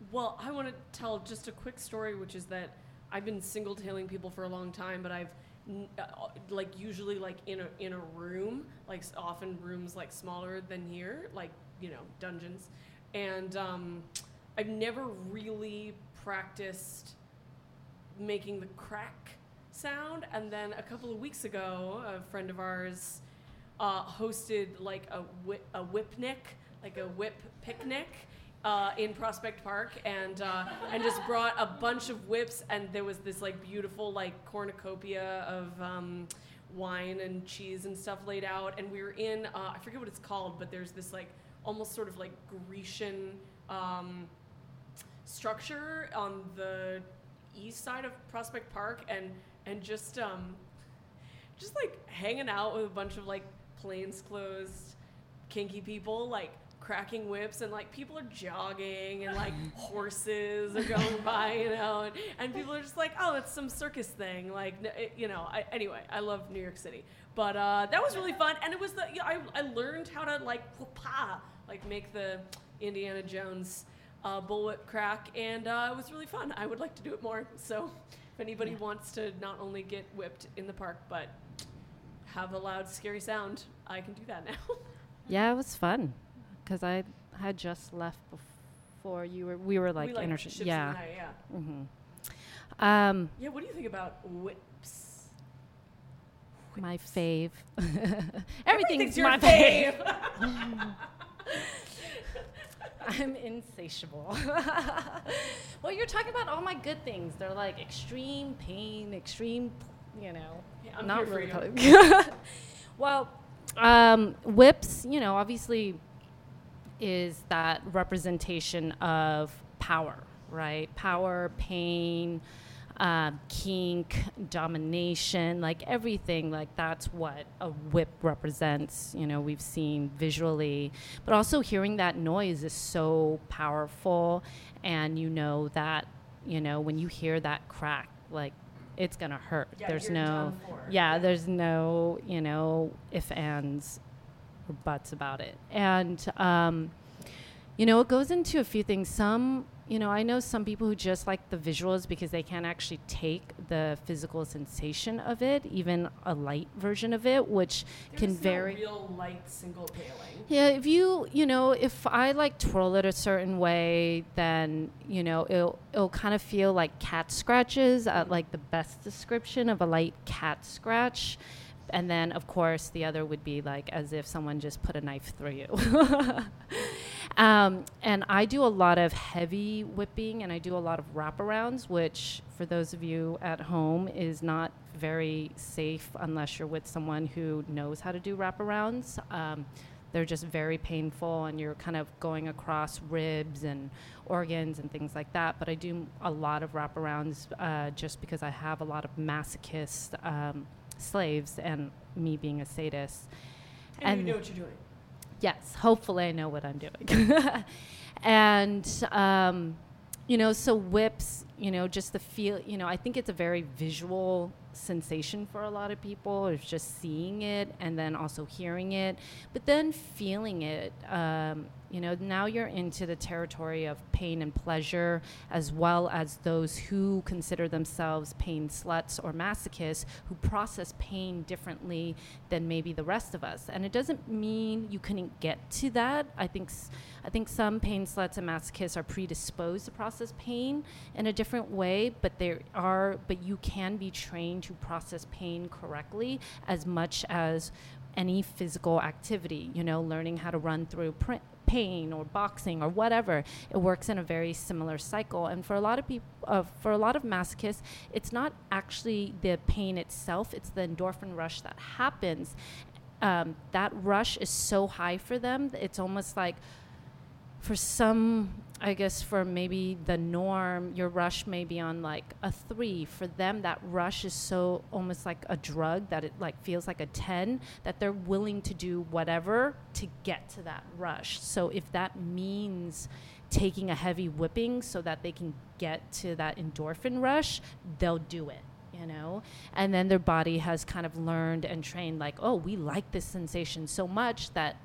Well, I want to tell just a quick story, which is that I've been single tailing people for a long time, but I've n- uh, like usually like in a in a room, like s- often rooms like smaller than here, like you know dungeons, and um, I've never really practiced making the crack sound. And then a couple of weeks ago, a friend of ours uh, hosted like a whip, a whipnic, like a whip picnic. Uh, in Prospect Park, and uh, and just brought a bunch of whips, and there was this like beautiful like cornucopia of um, wine and cheese and stuff laid out, and we were in uh, I forget what it's called, but there's this like almost sort of like Grecian um, structure on the east side of Prospect Park, and and just um, just like hanging out with a bunch of like plainclothes kinky people, like cracking whips, and like people are jogging, and like horses are going by, you know, and, and people are just like, oh, that's some circus thing, like n- it, you know. I, anyway, I love New York City, but uh, that was really fun, and it was the you know, I I learned how to like whoop-ah, like make the Indiana Jones uh, bullwhip crack, and uh, it was really fun. I would like to do it more. So if anybody Yeah. wants to not only get whipped in the park but have a loud scary sound, I can do that now. Yeah, it was fun because I had just left before you were. We were like, we like inter- ships in yeah. the night, yeah. Mm-hmm. Um, Yeah, what do you think about whips? my fave. Everything's Everything's your my fave. fave. I'm insatiable. Well, you're talking about all my good things. They're like extreme pain, extreme, you know, Yeah, I'm not here for really. you. colour. Well, um, whips, you know, obviously is that representation of power, right? Power, pain, uh, kink, domination, like everything, like that's what a whip represents. You know, we've seen visually, but also hearing that noise is so powerful. And you know that, you know, when you hear that crack, like it's gonna hurt. Yeah, there's you're no, done for. yeah, Yeah. there's no, you know, if, ands, or buts about it. And, um, you know, it goes into a few things. Some, you know, I know some people who just like the visuals because they can't actually take the physical sensation of it, even a light version of it, which can There's vary. no real light single paling. Yeah, if you, you know, if I like twirl it a certain way, then, you know, it'll, it'll kind of feel like cat scratches, uh, like the best description of a light cat scratch. And then, of course, the other would be like as if someone just put a knife through you. um, and I do a lot of heavy whipping, and I do a lot of wraparounds, which for those of you at home is not very safe unless you're with someone who knows how to do wraparounds. Um, they're just very painful, and you're kind of going across ribs and organs and things like that. But I do a lot of wraparounds uh, just because I have a lot of masochist um, slaves, and me being a sadist. And, you know what you're doing. Yes, hopefully I know what I'm doing. And, um, you know, so whips, you know, just the feel, you know, I think it's a very visual sensation for a lot of people. It's just seeing it and then also hearing it, but then feeling it. Um, you know, now you're into the territory of pain and pleasure, as well as those who consider themselves pain sluts or masochists who process pain differently than maybe the rest of us. And it doesn't mean you couldn't get to that. I think s- I think some pain sluts and masochists are predisposed to process pain in a different way, but there are, but you can be trained to process pain correctly as much as any physical activity, you know, learning how to run through pr- pain or boxing or whatever. It works in a very similar cycle. And for a lot of people, uh, for a lot of masochists, it's not actually the pain itself, it's the endorphin rush that happens. Um, that rush is so high for them, it's almost like, for some, I guess for maybe the norm, your rush may be on like a three. For them, that rush is so almost like a drug that it like feels like a ten, that they're willing to do whatever to get to that rush. So if that means taking a heavy whipping so that they can get to that endorphin rush, they'll do it. You know, and then their body has kind of learned and trained like, oh, we like this sensation so much that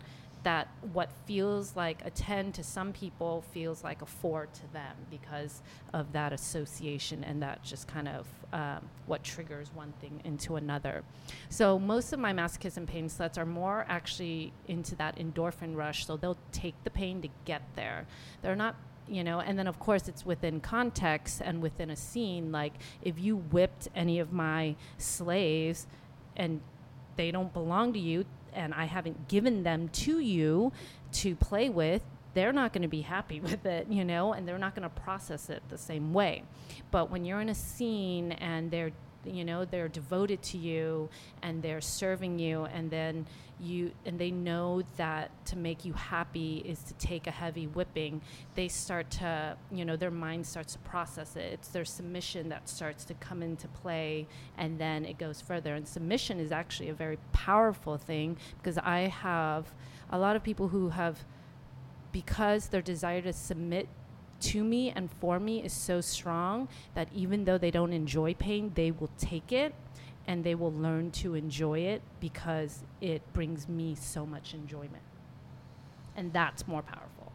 that what feels like a ten to some people feels like a four to them because of that association and that just kind of um, what triggers one thing into another. So most of my masochism pain sluts are more actually into that endorphin rush. So they'll take the pain to get there. They're not, you know, and then of course it's within context and within a scene. Like if you whipped any of my slaves and they don't belong to you, and I haven't given them to you to play with, they're not going to be happy with it, you know, and they're not going to process it the same way. But when you're in a scene and they're, you know, they're devoted to you and they're serving you, and then you, and they know that to make you happy is to take a heavy whipping, they start to, you know, their mind starts to process it. It's their submission that starts to come into play, and then it goes further. And submission is actually a very powerful thing, because I have a lot of people who have, because their desire to submit to me and for me is so strong that even though they don't enjoy pain, they will take it and they will learn to enjoy it because it brings me so much enjoyment. And that's more powerful.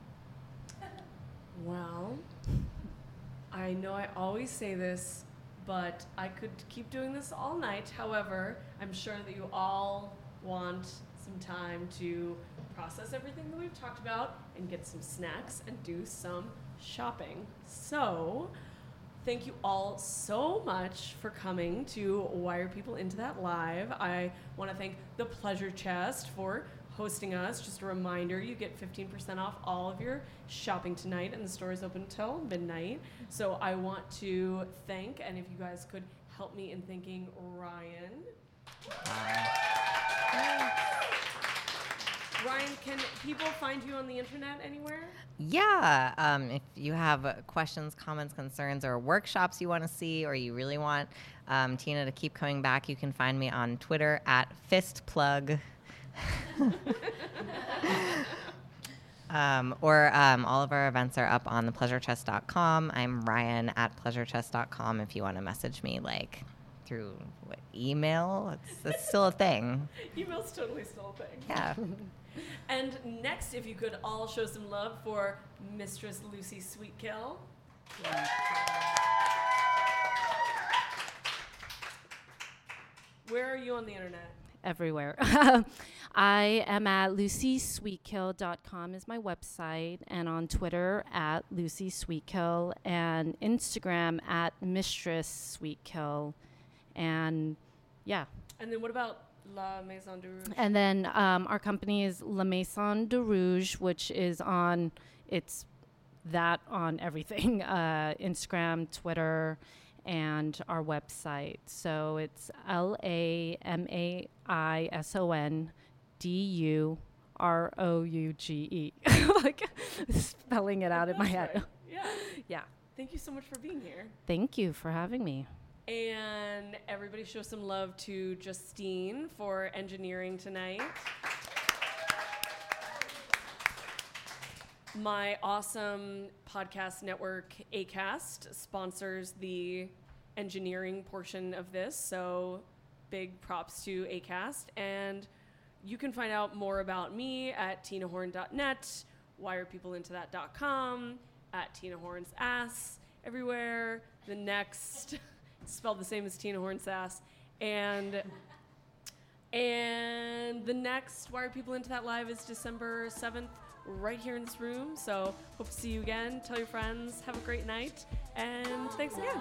Well, I know I always say this, but I could keep doing this all night. However, I'm sure that you all want some time to process everything that we've talked about and get some snacks and do some shopping. So thank you all so much for coming to Wire People Into That Live. I want to thank the Pleasure Chest for hosting us. Just a reminder, you get fifteen percent off all of your shopping tonight, and the store is open until midnight. So I want to thank, and if you guys could help me in thanking Ryan. Ryan, can people find you on the internet anywhere? Yeah. Um, if you have uh, questions, comments, concerns, or workshops you want to see, or you really want um, Tina to keep coming back, you can find me on Twitter at fistplug. um, or um, all of our events are up on the pleasure chest dot com. I'm Ryan at pleasure chest dot com if you want to message me, like, through what, email. It's, it's still a thing. Email's totally still a thing. Yeah. And next, if you could all show some love for Mistress Lucy Sweetkill. Yeah. Where are you on the internet? Everywhere. I am at lucy sweetkill dot com is my website, and on Twitter at Lucy Sweetkill, and Instagram at Mistress Sweetkill, and yeah. And then what about La Maison de Rouge? And then um, our company is La Maison de Rouge, which is on, it's that on everything, uh, Instagram, Twitter, and our website. So it's L A M A I S O N D U R O U G E. Like spelling it out in my head. Right. Yeah. Yeah. Thank you so much for being here. Thank you for having me. And everybody show some love to Justine for engineering tonight. My awesome podcast network, Acast, sponsors the engineering portion of this, so big props to Acast. And you can find out more about me at tina horn dot net, wire people into that dot com, at Tina Horn's Ass, everywhere. The next, spelled the same as Tina Horn's Ass, and and the next Wire People Into That Live is December seventh, right here in this room. So hope to see you again. Tell your friends. Have a great night, and thanks again.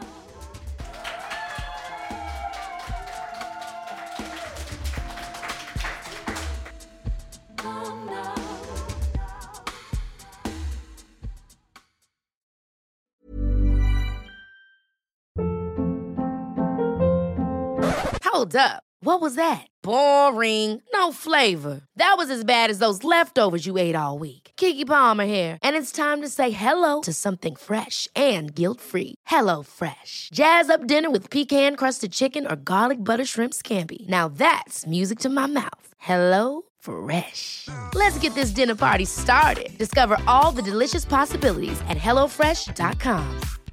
Hold up. What was that? Boring. No flavor. That was as bad as those leftovers you ate all week. Keke Palmer here, and it's time to say hello to something fresh and guilt-free. Hello Fresh. Jazz up dinner with pecan-crusted chicken or garlic butter shrimp scampi. Now that's music to my mouth. Hello Fresh. Let's get this dinner party started. Discover all the delicious possibilities at hello fresh dot com.